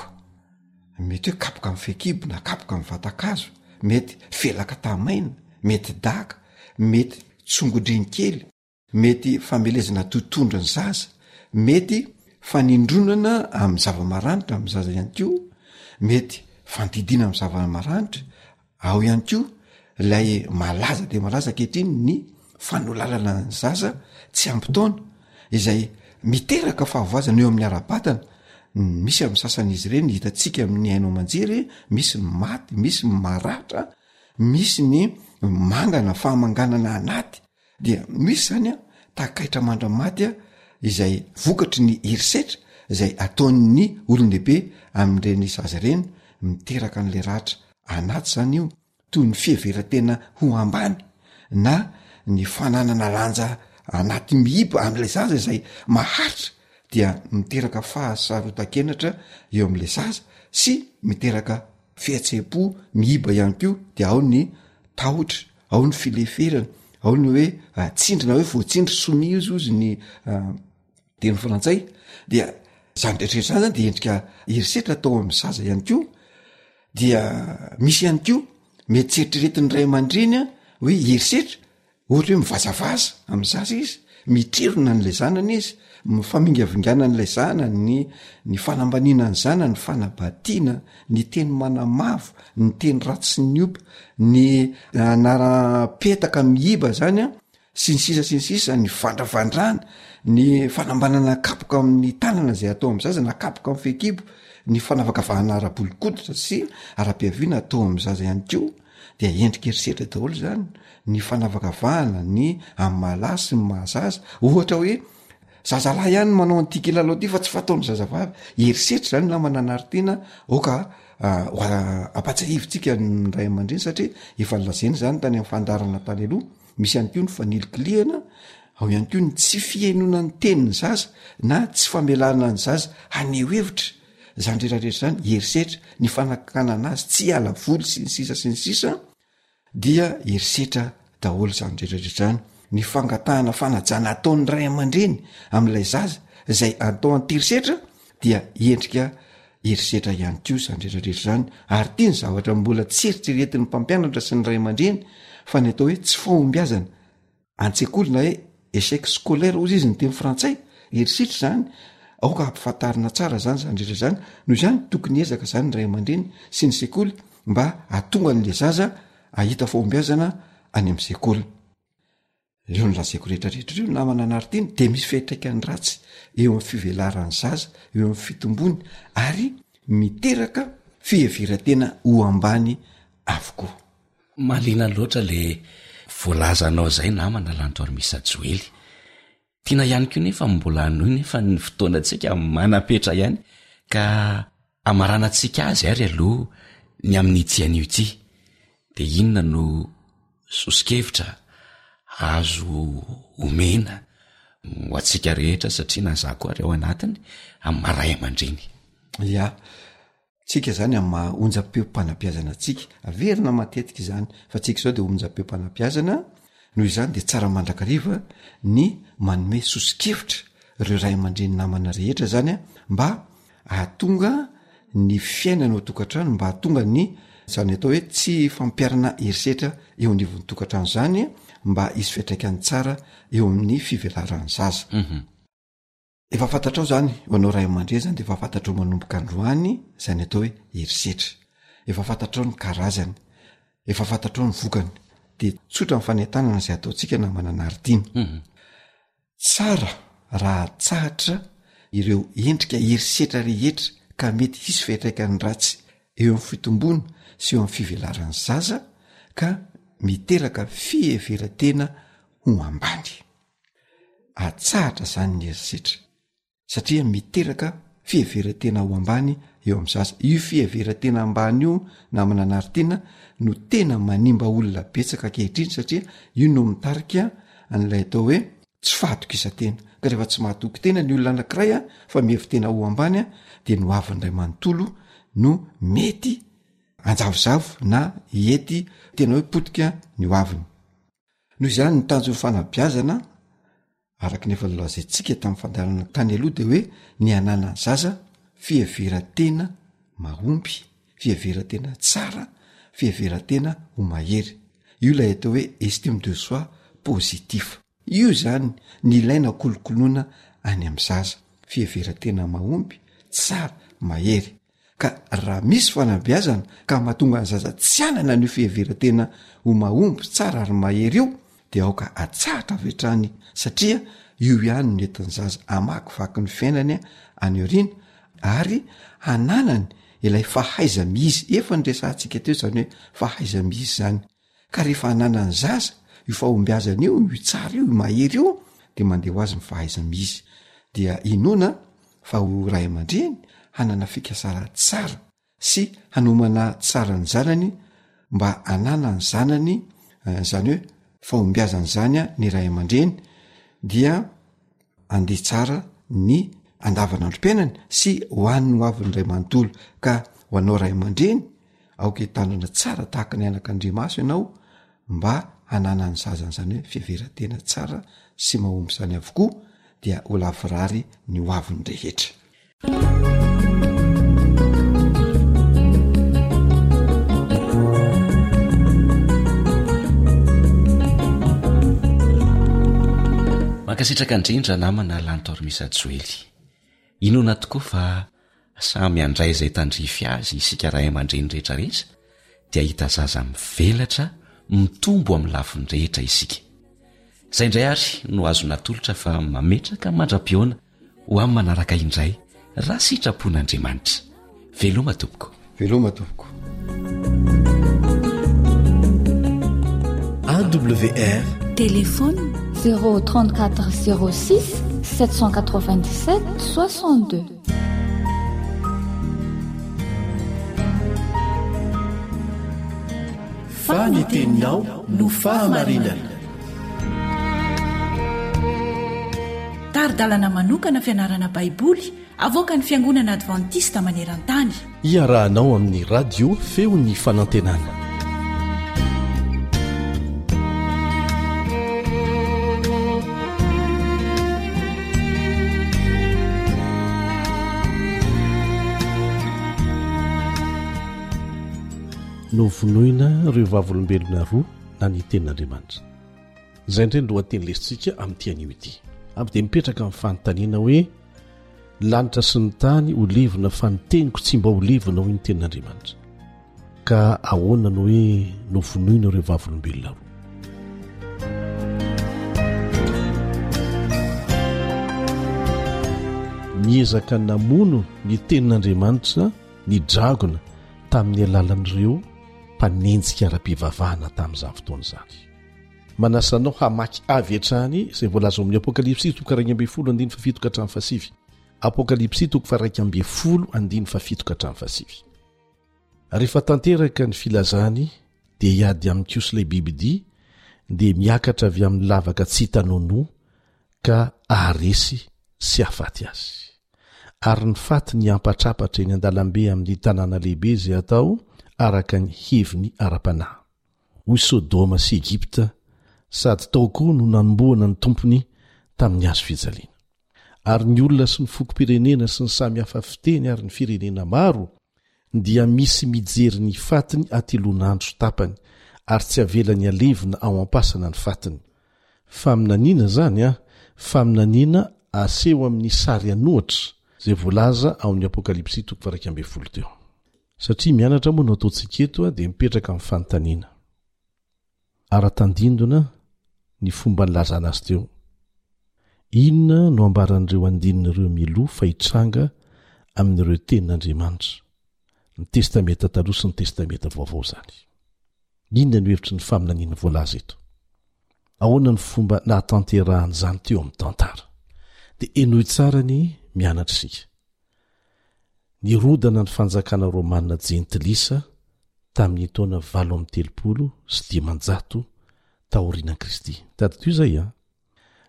mety hoe kapoka amin'ny fekibo na kapoka amin'ny vatakazo mety felaka tamaina mety daka mety tsongodriny kely mety famelezana totondra ny zaza mety fanindronana amin'ny zava-maranitra amin'ny zaza ihany koa mety fandidina amin'ny zava-maranitra ao ihany koa ilay malaza de malaza kehitriny ny fanolalana ny zaza tsy ampitaona izay miteraka fahavoazana eo amin'ny ara-batana misy amin'ny sasan'izy ireny hitatsika amin'ny haino aman-jery misy maty misy maratra misy ny mangana fahamanganana anaty dia misy zany a takaitra mandramaty a izay vokatry ny herisetra izay ataon'ny olon-dehibe amin'ireny zaza ireny miteraka an'le ratra anaty zany io toy ny fiheveran-tena ho ambany na ny fananana lanja anaty mihiba amin'le zaza izay maharitra dia miteraka fahasarotan-kenatra eo amin'le zaza sy miteraka fihatsepo mihiba ihany koa dia ao ny tahotra ao ny fileferana ao ny hoe uh, tsindrina hoe voatsindry somi izy ozy ny uh, teny frantsay dia zany rehetrrehetra zany zany de endrika herisetra atao amin'ny zaza ihany koa dia misy ihany koa mety tseritriretiny ray aman-dreny a hoe herisetra ohatra hoe mivazavaza amin'ny zaza izy mitrerona n'lay zanany izy mifamingavingana n'lay zanany ny ny fanambanina ny zana ny fanabatiana ny teny manamavo ny teny ratsy sy ny opa ny anara-petaka mihiba zany a sy ny sisa sy ny sisa ny vandravandrana ny fanambanana kapoka amin'ny tanana zay atao amin'ny zaza na kapoka amin'ny fekibo ny fanavakavahana ara-bolikoditra sy ara-piaviana atao amin'ny zaza ihany koa dia endrika herisetra daholo zany ny fanavakavahana ny amin'ny mahalasy ny mahazaza ohatra hoe zazalahy ihany manao an'ity lalao ty fa tsy fataon'ny zazavavy herisetra zany na mananaritiana oka uh, apatsahivitsika ny ray aman-dreny satria efa nylazeny zany tany amin'ny fandarana tany aloha misy ihany koa ny fanilikiliana ao ihany koa ny tsy fiainona ny teniny zaza na tsy famelana ny zaza haneo hevitra zany rehetrarehetra zany herisetra ny fanakana azy tsy ala voly sy ny sisa sy ny sisa dia herisetra daholo zany rehetrarehetra zany ny fangatahana fanajana ataon'ny ray aman-dreny amin'ilay zaza izay atao anterisetra dia endrika herisetra ihany koa zany rehetrarehetra zany ary tia ny zavatra mbola tsy eritreretin'ny mpampianatra sy ny ray aman-dreny fa ny atao hoe tsy fahombiazana an-tsekoly na hoe échec scolaire ozy izy ny teny frantsay herisetra zany aoka ampifantarina tsara zany zany rehetra zany noho izany tokony ezaka zany ny ray aman-dreny sy ny sekoly mba atonga n'le zaza ahita fahombiazana any amin'ny sekoly eo ny lazeko rehetrarehetra io na mananaritiany de misy fiatraikany ratsy eo amin'ny fivelaran'ny zaza eo amin'ny fitombony ary miteraka fiheveran-tena ho ambany avokoa malina loatra le voalazanao zay namana lanto ary misy ajoely tiana ihany koa nefa mbola noho nefa ny fotoanantsika manapetra ihany ka amaranantsika azy ary aloha ny amin'ny itian'io ity de inona no sosikevitra azo omena ho atsika rehetra satria nazako ary ao anatiny amin'ny maray aman-dreny ia tsika zany amin'ny maha-onjam-peo-panabeazana tsika averina matetika izany fa tsika zao de onjam-peo-panabeazana noho izany de tsara mandrakariva ny manome sosikevitra reo ray aman-dreny namana rehetra zany a mba ahatonga ny fiainana ao tokantrano mba ahatonga ny zany atao hoe tsy fampiarana herisetra eo anivon'ny tokantrano zany mba isy fiatraikany tsara eo amin'ny fivelaran'ny zaza mhm efa fantatrao zany hoanao ray aman-dreny zany de efa fantatrao manomboka androany zany atao hoe herisetra efa fantatrao ny karazany efa fantatrao ny vokany de tsotra ny fanentanana zay ataontsika na mananaritiana mhm tsara raha tsahatra ireo endrika herisetra rehetra ka mety hisy fiatraikany ratsy eo amin'ny fitombona sy eo amin'ny fivelaran'ny zaza ka miteraka fiheveran-tena ho ambany atsahatra zany ny herisetra satria miteraka fiheveran-tena ho ambany eo amin'ny zaza io fiheveran-tena ambany io na mananaritiana no tena manimba olona betsaka kehitriny satria io no mitarika an'ilay atao hoe tsy fahatokisa-tena ka rehefa tsy mahatoky tena ny olona anankiray a fa mihevy tena ho ambany a de no avin'ray manontolo no mety anjavozavo na ety tena hoe potika ny hoaviny. Noho izany ny tanjon'ny fanabeazana araky nefa lolazaintsika tamin'ny fandarana tany aloha de hoe ny anana ny zaza fiheveran-tena mahomby, fiheveran-tena tsara, fiheveran-tena ho mahery. Io lay atao hoe estime de soi positif. Io zany ny ilaina kolokoloana any amin'ny zaza, fiheveran-tena mahomby, tsara, mahery. Ka raha misy fanabeazana ka mahatonga ny zaza tsy anana ny fiheveran-tena ho mahomby, tsara ary mahery io de aoka atsahatra avy hatrany satria io ihany no entin'ny zaza amakivaky ny fiainany any aoriana ary hananany ilay fahaiza miizy. Efa nyresantsika teo zany hoe fahaiza miizy zany. Ka rehefa hananany zaza io fahombiazana io, io tsara io, io mahery io de mandeha ho azy ny fahaiza miizy. Dia inona fa ho ray aman-dreny hanana fikasara tsara sy hanomana tsara ny zanany mba hanana ny zanany, zany hoe fahombiazana zany a ny ray aman-dreny dia andeha tsara ny andavanandrom-piainany sy ho an'ny ho avin'ny ray manontolo. Ka ho anao ray aman-dreny aoka hitanana tsara tahaka ny anak'Andriamaso ianao mba hanana ny zazany, zany hoe fiheveran-tena tsara sy mahomby zany avokoa dia ho lavirary ny ho avin'ny rehetra. Mankasitraka indrindra namana lantormisa joely. Inona tokoa fa samy andray izay tandrify azy isika ray aman-dreny rehetrarehetra dia hita zaza mivelatra mitombo amin'ny lafiny rehetra isika. Izay indray ary no azo natolotra fa mametraka mandra-pioana ho amin'ny manaraka indray raha sitrapon'Andriamanitra. Veloma tompoko. Veloma tompoko. A W R Téléphone zéro trente-quatre zéro six sept cent quatre-vingt-dix-sept soixante-deux. Faniteninao no fahamarinana. Taridalana manokana fianarana baiboly avoaka ny fiangonana advantista maneran-tany. Iarahanao amin'ny radio feo ny fanantenana. No vonoina ireo vavolombelona roa na ny tenin'Andriamanitra. Izay indray no lohateny lesitsika amin'ity anio ity. Avy dia mipetraka amin'ny fanontaniana hoe lanitra sy ny tany ho levona fa ny teniko tsy mba ho levona hoy ny tenin'Andriamanitra. Ka ahoana no hoe no vonoina ireo vavolombelona roa. Niezaka namono ny tenin'Andriamanitra ny dragona tamin'ny alalan'ireo mpanenjika ara-pivavahana tamin'izany fotoana izany. Manasanao hamaky avy hatrany izay voalaza amin'ny Apokalipsy toko faha iraika ambin'ny folo andiny fafito ka hatramin'ny fahasivy. Apokalipsy toko faha iraika ambin'ny folo andiny fafito ka hatramin'ny fahasivy. Rehefa tanteraka ny filazany dia hiady amin'ny kosa ilay bibidia dia miakatra avy amin'ny lavaka tsy hitanao noa ka aharesy sy hahafaty azy. Ary ny faty ny ampatrapatra eny an-dalambe amin'ny tanàna lehibe izay atao araka ny heviny ara-panahy. Hoy Sodoma sy Egipta sady tao koa no nanomboana ny tompony tamin'ny hazo fijaliana. Ary ny olona sy ny fokom-pirenena sy ny samy hafa fiteny ary ny firenena maro dia misy mijery ny fatiny atelonandro tapany ary tsy avelany alevina ao ampasana ny fatiny. Faminaniana zany a, faminaniana aseho amin'ny sary anohatra zay voalaza ao amin'ny Apokalipsy toko faha iraika ambin'ny folo teo. Satria mianatra moa no ataontsika eto dia mipetraka amin'ny fanontaniana. Ara-tandindona ny fomba nilazana azy teo. Inona no ambaran'ireo andinin'ireo miloa fa hitranga amin'ireo tenin'Andriamanitra, ny testamenta taloha sy ny testamenta vaovao zany. Inona no hevitry ny faminaniana voalaza eto? Ahoana ny fomba nahatanterahany teo amin'ny tantara? Dia enoy tsara ny mianatra isika. Nirodana ny fanjakana Romanina Jentilisa tamin'ny taona valo amby telopolo sy dimanjato taorian'i Kristy. Tato izay a.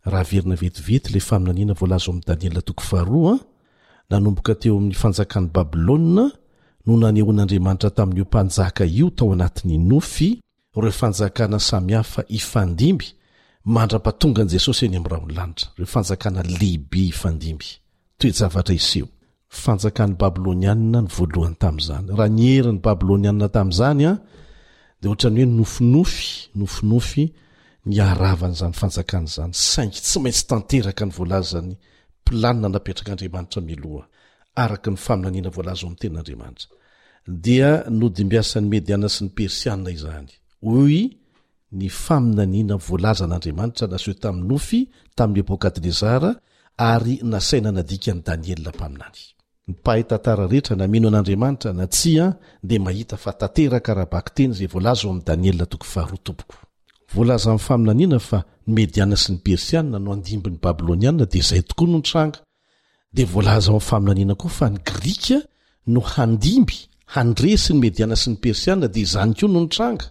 raha verina vetivety le faminaniana voalazo amin'ny daniela toko faharoa nanomboka teo amin'ny fanjakan'ny babilôna no nanehoan'andriamanitra tamin'io mpanjaka io tao anatin'ny nofy reo fanjakana samihafa ifandimby mandra-patongan Jesosy eny amin'ny raonlanitra reo fanjakana lehibe ifandimby toejavatra iseho fanjakan'ny babilônianina ny voalohany tamin'izany raha ny herin'ny babilônianina tamin'izany a dia ohatrany hoe nofinofy nofinofy ny aravan'izany fanjakana izany saingy tsy maintsy tanteraka ny voalazany planina napetrak'andriamanitra miloha araka ny faminaniana voalazo amin'ny tenin'andriamanitra dia nodimbiasan'ny mediana sy ny persiana izany hoy ny faminaniana voalazan'andriamanitra naseho tamin'ny nofy tamin'ny Nebokadnezara ary nasaina nadikany Daniela mpaminany ny mpahay tantara rehetra namino an'andriamanitra na tsia dia mahita fa tanteraka raha-baky teny izay voalazo amin'ny Daniela toko faharoa tompoko voalaza amin'ny faminaniana fa ny mediana sy ny persiana no andimbin'ny babilôniana dia izay tokoa no nitranga dia voalaza amin'ny faminaniana koa fa ny grika no handimby handresy ny mediana sy ny persiana dia izany koa no nitranga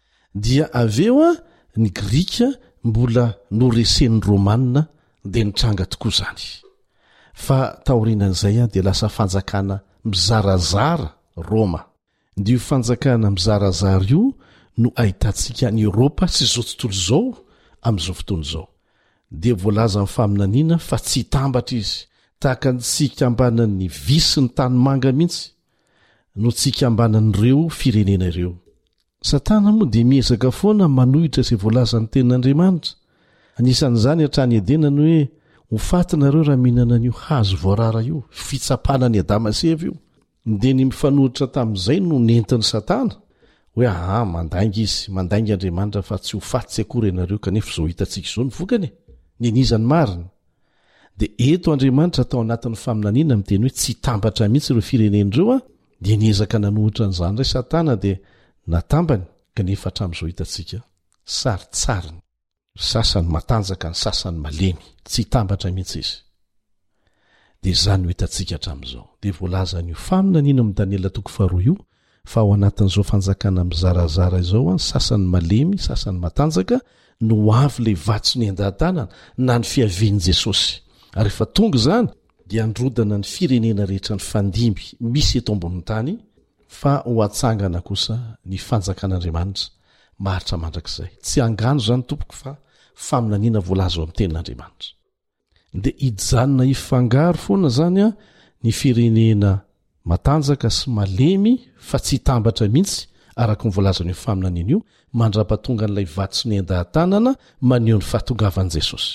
dia aveo a ny grika mbola noresen'ny romanina dia nitranga tokoa izany fa taorianan'izay a dia lasa fanjakana mizarazara Roma dia io fanjakana mizarazara io no ahitantsika ny Eropa sy izao tontolo izao amin'izao fotoana izao dia voalaza amin'ny faminaniana fa tsy hitambatra izy tahaka ny tsy hikambanan'ny visy ny tany manga mihitsy no tsy hikambanan'ireo firenena ireo Satana moa dia miezaka foana manohitra izay voalazan'ny tenin'Andriamanitra anisan'izany hatrany edenany hoe ho fatinareo raha mihinana an'io hazo voarara io fitsapana ny Adama sy Eva io dia ny mifanohitra tamin'izay no nentin'ny Satana hoe aha mandainga izy mandainga Andriamanitra fa tsy ho faty tsy akory ianareo kanefa izao hitantsika izao ny vokany ny anizany marina dia eto Andriamanitra tao anatin'ny faminaniana miteny hoe tsy hitambatra mihitsy ireo firenen'ireo a dia niezaka nanohitra an'izany ray Satana dia natambany kanefa hatramin'izao hitantsika saritsariny sasany matanjaka ny sasany malemy tsy hitambatra mihitsy izy dia izany ho hitantsika hatramin'izao dia voalazan'io faminaniana amin'ny Daniela toko faharoa io fa ao anatin'izao fanjakana mizarazara izao a sasany malemy sasany matanjaka no avy le vatso ny andahan-tanana na ny fiavian'i Jesosy ary rehefa tonga izany dia androdana ny firenena rehetra ny fandimby misy eto ambonin'ny tany fa ho atsangana kosa ny fanjakan'Andriamanitra maharitra mandrakizay tsy angano izany tompoko fa faminaniana voalaza ao amin'ny tenin'Andriamanitra dia hijanona ifangaro foana izany a ny firenena matanjaka sy malemy fa tsy hitambatra mihitsy araka ny voalazan'io faminaniana io mandra-patonga n'ilay vatso ny andahan-tanana maneho ny fahatongavan'i Jesosy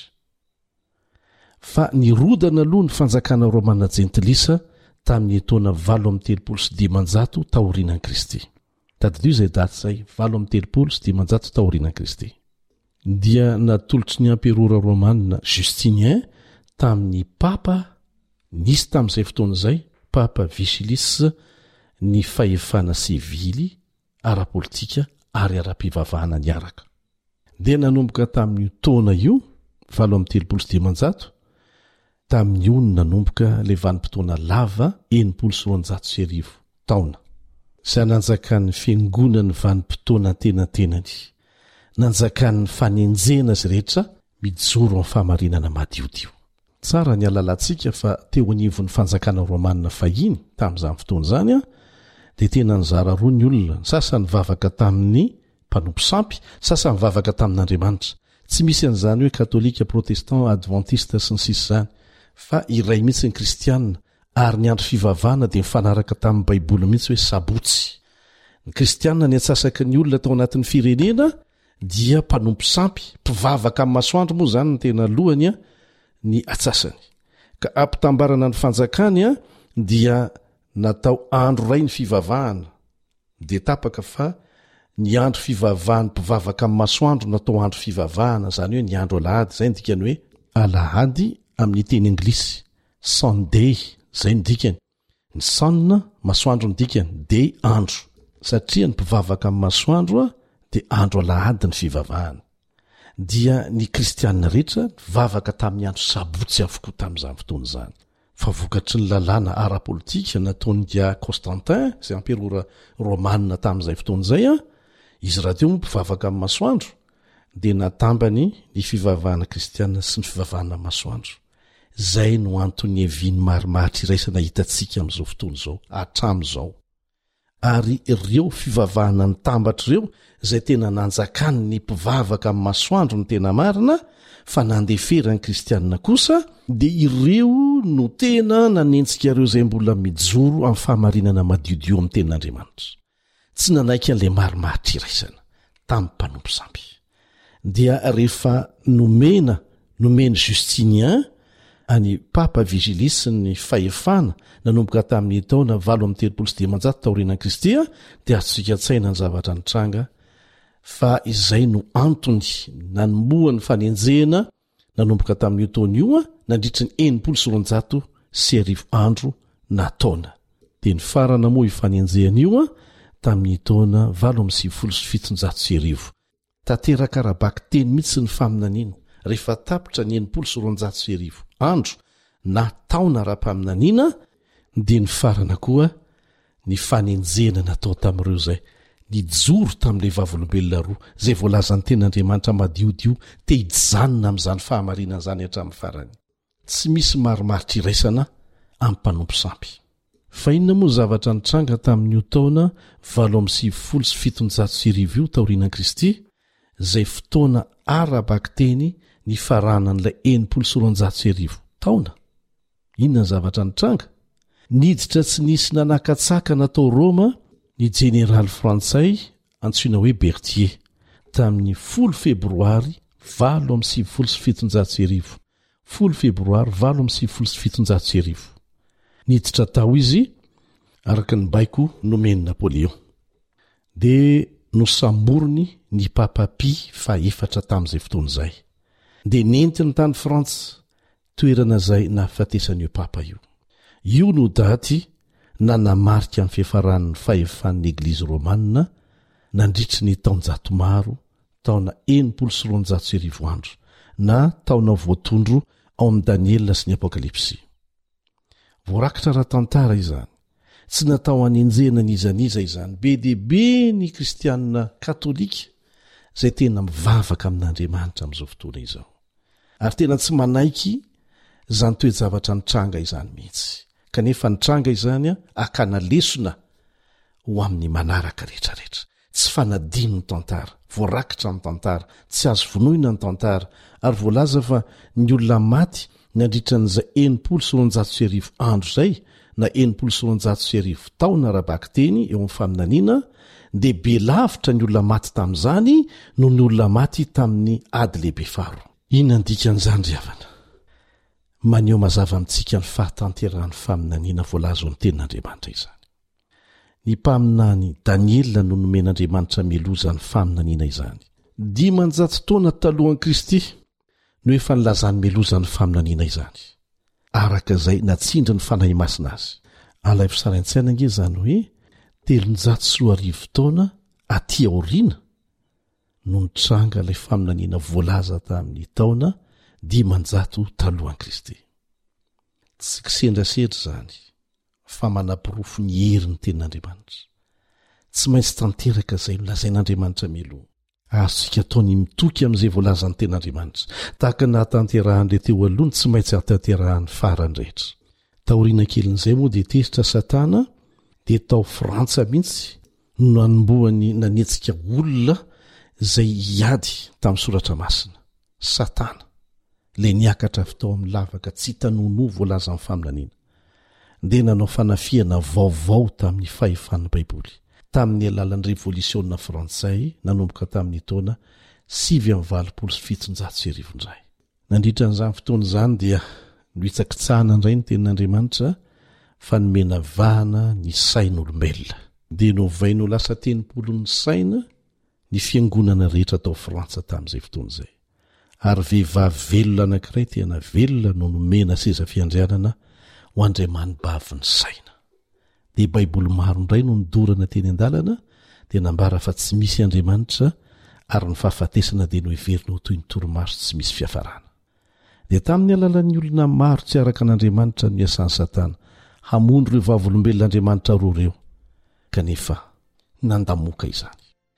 fa nirodana aloha ny fanjakana Romana jentilisa tamin'ny etaona valo amby telopolo sy dimanjato taorianan'i Kristy tadidio izay daty izay valo amby telopolo sy dimanjato taorianan'i Kristy dia natolotry ny amperora romanina Justinien tamin'ny papa nisy tamin'izay fotoana izay papa Vasilis ny fahefana sivily ara-politika ary ara-pivavahana niaraka dia nanomboka tamin'io taona io valo amby telopolo sy dimanjato tamin'io no nanomboka ilay vanim-potoana lava enimpolo sy roanjato sy arivo taona sy nanjakan'ny fiangonany vanim-potoana tenantenany nanjakan'ny fanenjena azy rehetra mijoro amin'ny fahamarinana madiodio tsara ny alalantsika fa teo anivon'ny fanjakana romanina fahiny tamin'izany fotoana izany a dia tena nizara roa ny olona ny sasany vavaka tamin'ny mpanompo sampy sasany vavaka tamin'Andriamanitra tsy misy an'izany hoe katolika protestant adventiste sy ny sisa izany fa iray mihitsy ny kristianina ary ny andro fivavahana dia mifanaraka tamin'ny baiboly mihitsy hoe sabotsy ny kristianina ny atsasaka ny olona tao anatin'ny firenena dia mpanompo sampy mpivavaka amin'ny masoandro moa izany ny tena lohany a ny atsasany ka ampitambarana ny fanjakany a dia natao andro ray ny fivavahana dia tapaka fa ny andro fivavahany mpivavaka amin'ny masoandro natao andro fivavahana izany hoe ny andro alahady izay ny dikany hoe alahady amin'ny teny anglisy Sunday izay ny dikany ny sanna masoandro ny dikany day andro satria ny mpivavaka amin'ny masoandro a dia andro alahady ny fivavahana dia ny kristianina rehetra vavaka tamin'ny andro sabotsy avokoa tamin'izany fotoana izany fa vokatry ny lalàna ara-politika nataony dia Constantin izay amperora romanina tamin'izay fotoana izay a izy raha teo moa mpivavaka amin'ny masoandro dia natambany ny fivavahana kristianina sy ny fivavahana masoandro. Zay no antony eviny marimaritra iraisana hitantsika amin'izao fotoana izao hatramin'izao. Ary ireo fivavahana ny tambatra ireo izay tena nanjakany ny mpivavaka amin'ny masoandro ny tena marina fa nandeferany kristianina kosa, dia ireo no tena nanentsika ireo izay mbola mijoro amin'ny fahamarinana madiodio amin'ny tenin'Andriamanitra. Tsy nanaiky an'ilay marimaritra iraisana tamin'ny mpanompo samby. Dia rehefa nomena nomeny Justinien any Papa Vigilisy ny fahefana nanomboka tamin'ny taona valo amby telopolo sy dimanjato taorianan'i Kristy, dia azotsika tsaina ny zavatra nitranga fa izay no antony nanomboa ny fanenjehana nanomboka tamin'io taona io nandritry ny enimpolo sy roanjato sy arivo andro na taona. Dia ny farana moa ifanenjehana io tamin'ny taona valo amby sivifolo sy fitonjato sy arivo. Tanteraka arabaky teny mihitsy ny faminaniana rehefa tapitra ny enimpolo sy roanjato sy arivo andro na taona ra-paminaniana, dia ny farana koa ny fanenjehana natao tamin'ireo zay nijoro tamin'ilay vavolombelona roa zay voalazany ten'Andriamanitra madiodio te hijanona amin'izany fahamarinana izany hatramin'ny farany. Tsy misy marimaritra iraisana amin'ny mpanompo sampy. Fa inona moa zavatra nitranga tamin'io taona valo amby sivifolo sy fitonjato sy arivo io taorianan'i Kristy, zay fotoana arabaky teny ny faranan'ilay enimpolo sy roanjato sy arivo taona. Inona ny zavatra nitranga? Niditra tsy nisy nanakatsaka natao Roma ny jeneraly frantsay antsoina hoe Berthier tamin'ny folo febroary valo amby sivifolo sy fitonjato sy arivo. Folo febroary valo amby sivifolo sy fitonjato sy arivo. Niditra tao izy araka ny baiko nomeny Napoléon. Dia nosamborony ny Papa Pie fa efatra tamin'izay fotoana izay. Dia nentiny tany Frantsa toerana izay nahafatesan'io Papa io. Io no daty nanamarika amin'ny fiafaran'ny fahefan'ny Eglizy Romanina nandritry ny taonjato maro, taona enimpolo sy roanjato sy arivo andro, na taona voatondro ao amin'ny Daniela sy ny Apokalipsy. Voarakitra ra-tantara izany, tsy natao hanenjehana nizaniza izany, be dia be ny kristianina katolika izay tena mivavaka amin'Andriamanitra amin'izao fotoana izao. Ary tena tsy manaiky izany toe-javatra nitranga izany mihitsy. Kanefa nitranga izany akana lesona ho amin'ny manaraka rehetrarehetra. Tsy fanadino ny tantara, voarakitra ny tantara, tsy azo vonoina ny tantara, ary voalaza fa ny olona maty nandritra n'izay enimpolo sy roanjato sy arivo andro zay na enimpolo sy roanjato sy arivo taona arabaky teny eo amin'ny faminaniana, dia be lavitra ny olona maty tamin'izany noho ny olona maty tamin'ny ady lehibe faro. Inona ny dikan'izany ry havana? Maneho mazava amintsika ny fahatanterahany faminaniana voalaza ao ny tenin'Andriamanitra izany. Ny mpaminany Daniela no nomen'Andriamanitra meloza ny faminaniana izany. Dimanjato taona talohan'i Kristy no efa nilazany meloza ny faminaniana izany. Araka izay natsindra ny fanahy masina azy. Alay fisarain-tsaina ange izany hoe telonjato sy roa arivo taona aty aoriana no nitranga ilay faminaniana voalaza tamin'ny taona dimanjato talohan'i Kristy. Tsy kisendrasedra izany fa manam-pirofo ny herin'ny tenin'Andriamanitra. Tsy maintsy tanteraka izay nolazain'Andriamanitra meloa. Azontsika ataony mitoky amin'izay voalazan'ny tenin'Andriamanitra. Tahaka ny nahatanterahany teo alohany tsy maintsy hatanterahany farany rehetra. Taoriana kelin'izay moa dia tesitra Satana dia tao Frantsa mihitsy no nanomboany nanetsika olona izay hiady tamin'ny soratra masina. Satana le niakatra avy tao amin'ny lavaka tsy tanono voalaza amin'ny faminaniana. Dia nanao fanafiana vaovao tamin'ny fahefan'ny Baiboly tamin'ny alalan'ny revolisiona frantsay nanomboka tamin'ny taona sivy amby valopolo sy fitonjato sy arivo indray. Nandritra n'izany fotoana izany dia nohitsakitsahana indray ny tenin'Andriamanitra fa nomena vahana ny sain'olombelona. Dia novainy ho lasa tenimpolon'ny saina ny fiangonana rehetra tao Frantsa tamin'izay fotoana izay. Ary vehivavy velona anankiray tena velona no nomena seza fiandrianana ho andray manibavy ny saina. Dia Baiboly maro indray no nidorana teny an-dalana dia nambara fa tsy misy Andriamanitra ary ny fahafatesana dia no heverina ho toy ny toromaso tsy misy fiafarana. Dia tamin'ny alalan'ny olona maro tsy araka an'Andriamanitra no niasan'ny Satana hamono ireo vavolombelon'Andriamanitra roa ireo, kanefa nandamoka izany.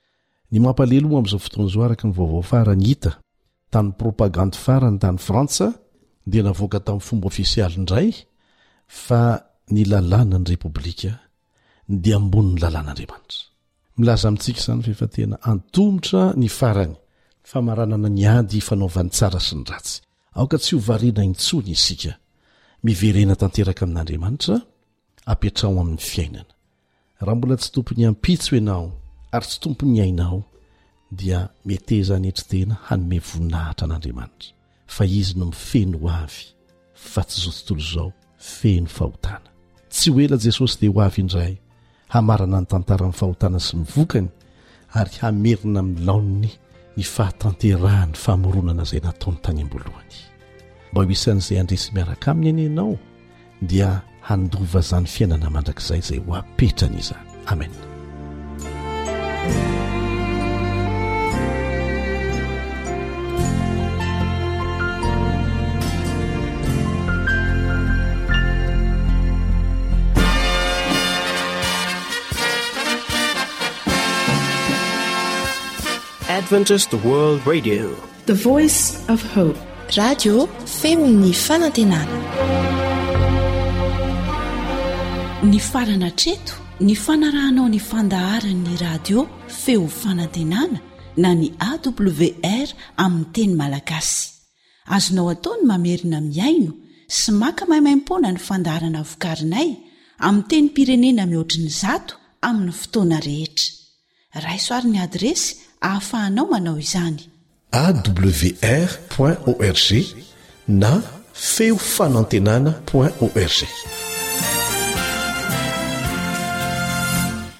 ny mampalelo moa amin'izao fotoana zao araka ny vaovao farany hita tamin'ny propagande farany tany frantsa dia navoaka tamin'ny fomba ofisialy indray fa ny lalàna ny repoblika dia amboniny lalàn'andriamanitra. Milaza amintsika izany fa efa tena antomotra ny farany famaranana ny ady fanaovany tsara sy ny ratsy. Aoka tsy ho variana intsony isika miverena tanteraka amin'Andriamanitra apetrao amin'ny fiainana. Raha mbola tsy tompony ampitso ianao ary tsy tompony ainao dia metezany etry tena hanome voninahitra an'Andriamanitra fa izy no mifeno ho avy fa tsy zao tontolo izao feno fahotana. Tsy ho ela Jesosy dia ho avy indray hamarana ny tantaran'ny fahotana sy ny vokany ary hamerina amin'ny laoniny ny fahatanterahany famoronana izay nataony tany am-boalohany. Mba ho isan'izay andresy miaraka aminy ianao dia handova zany fiainana mandrakizay izay ho apetrany izany. Amen. Adventist World Radio, the voice of hope. Radio feon'ny fanantenana. Ny farana treto ny fanarahanao ny fandaharan'ny radio feo fanantenana na ny A W R amin'ny teny malagasy. Azonao ataony mamerina miaino sy maka maimaimpoana ny fandaharana vokarinay amin'ny teny pirenena mihoatriny zato amin'ny fotoana rehetra. Raisoaryn'ny adresy ahafahanao manao izany. A W R point org na feo fanantenana point org.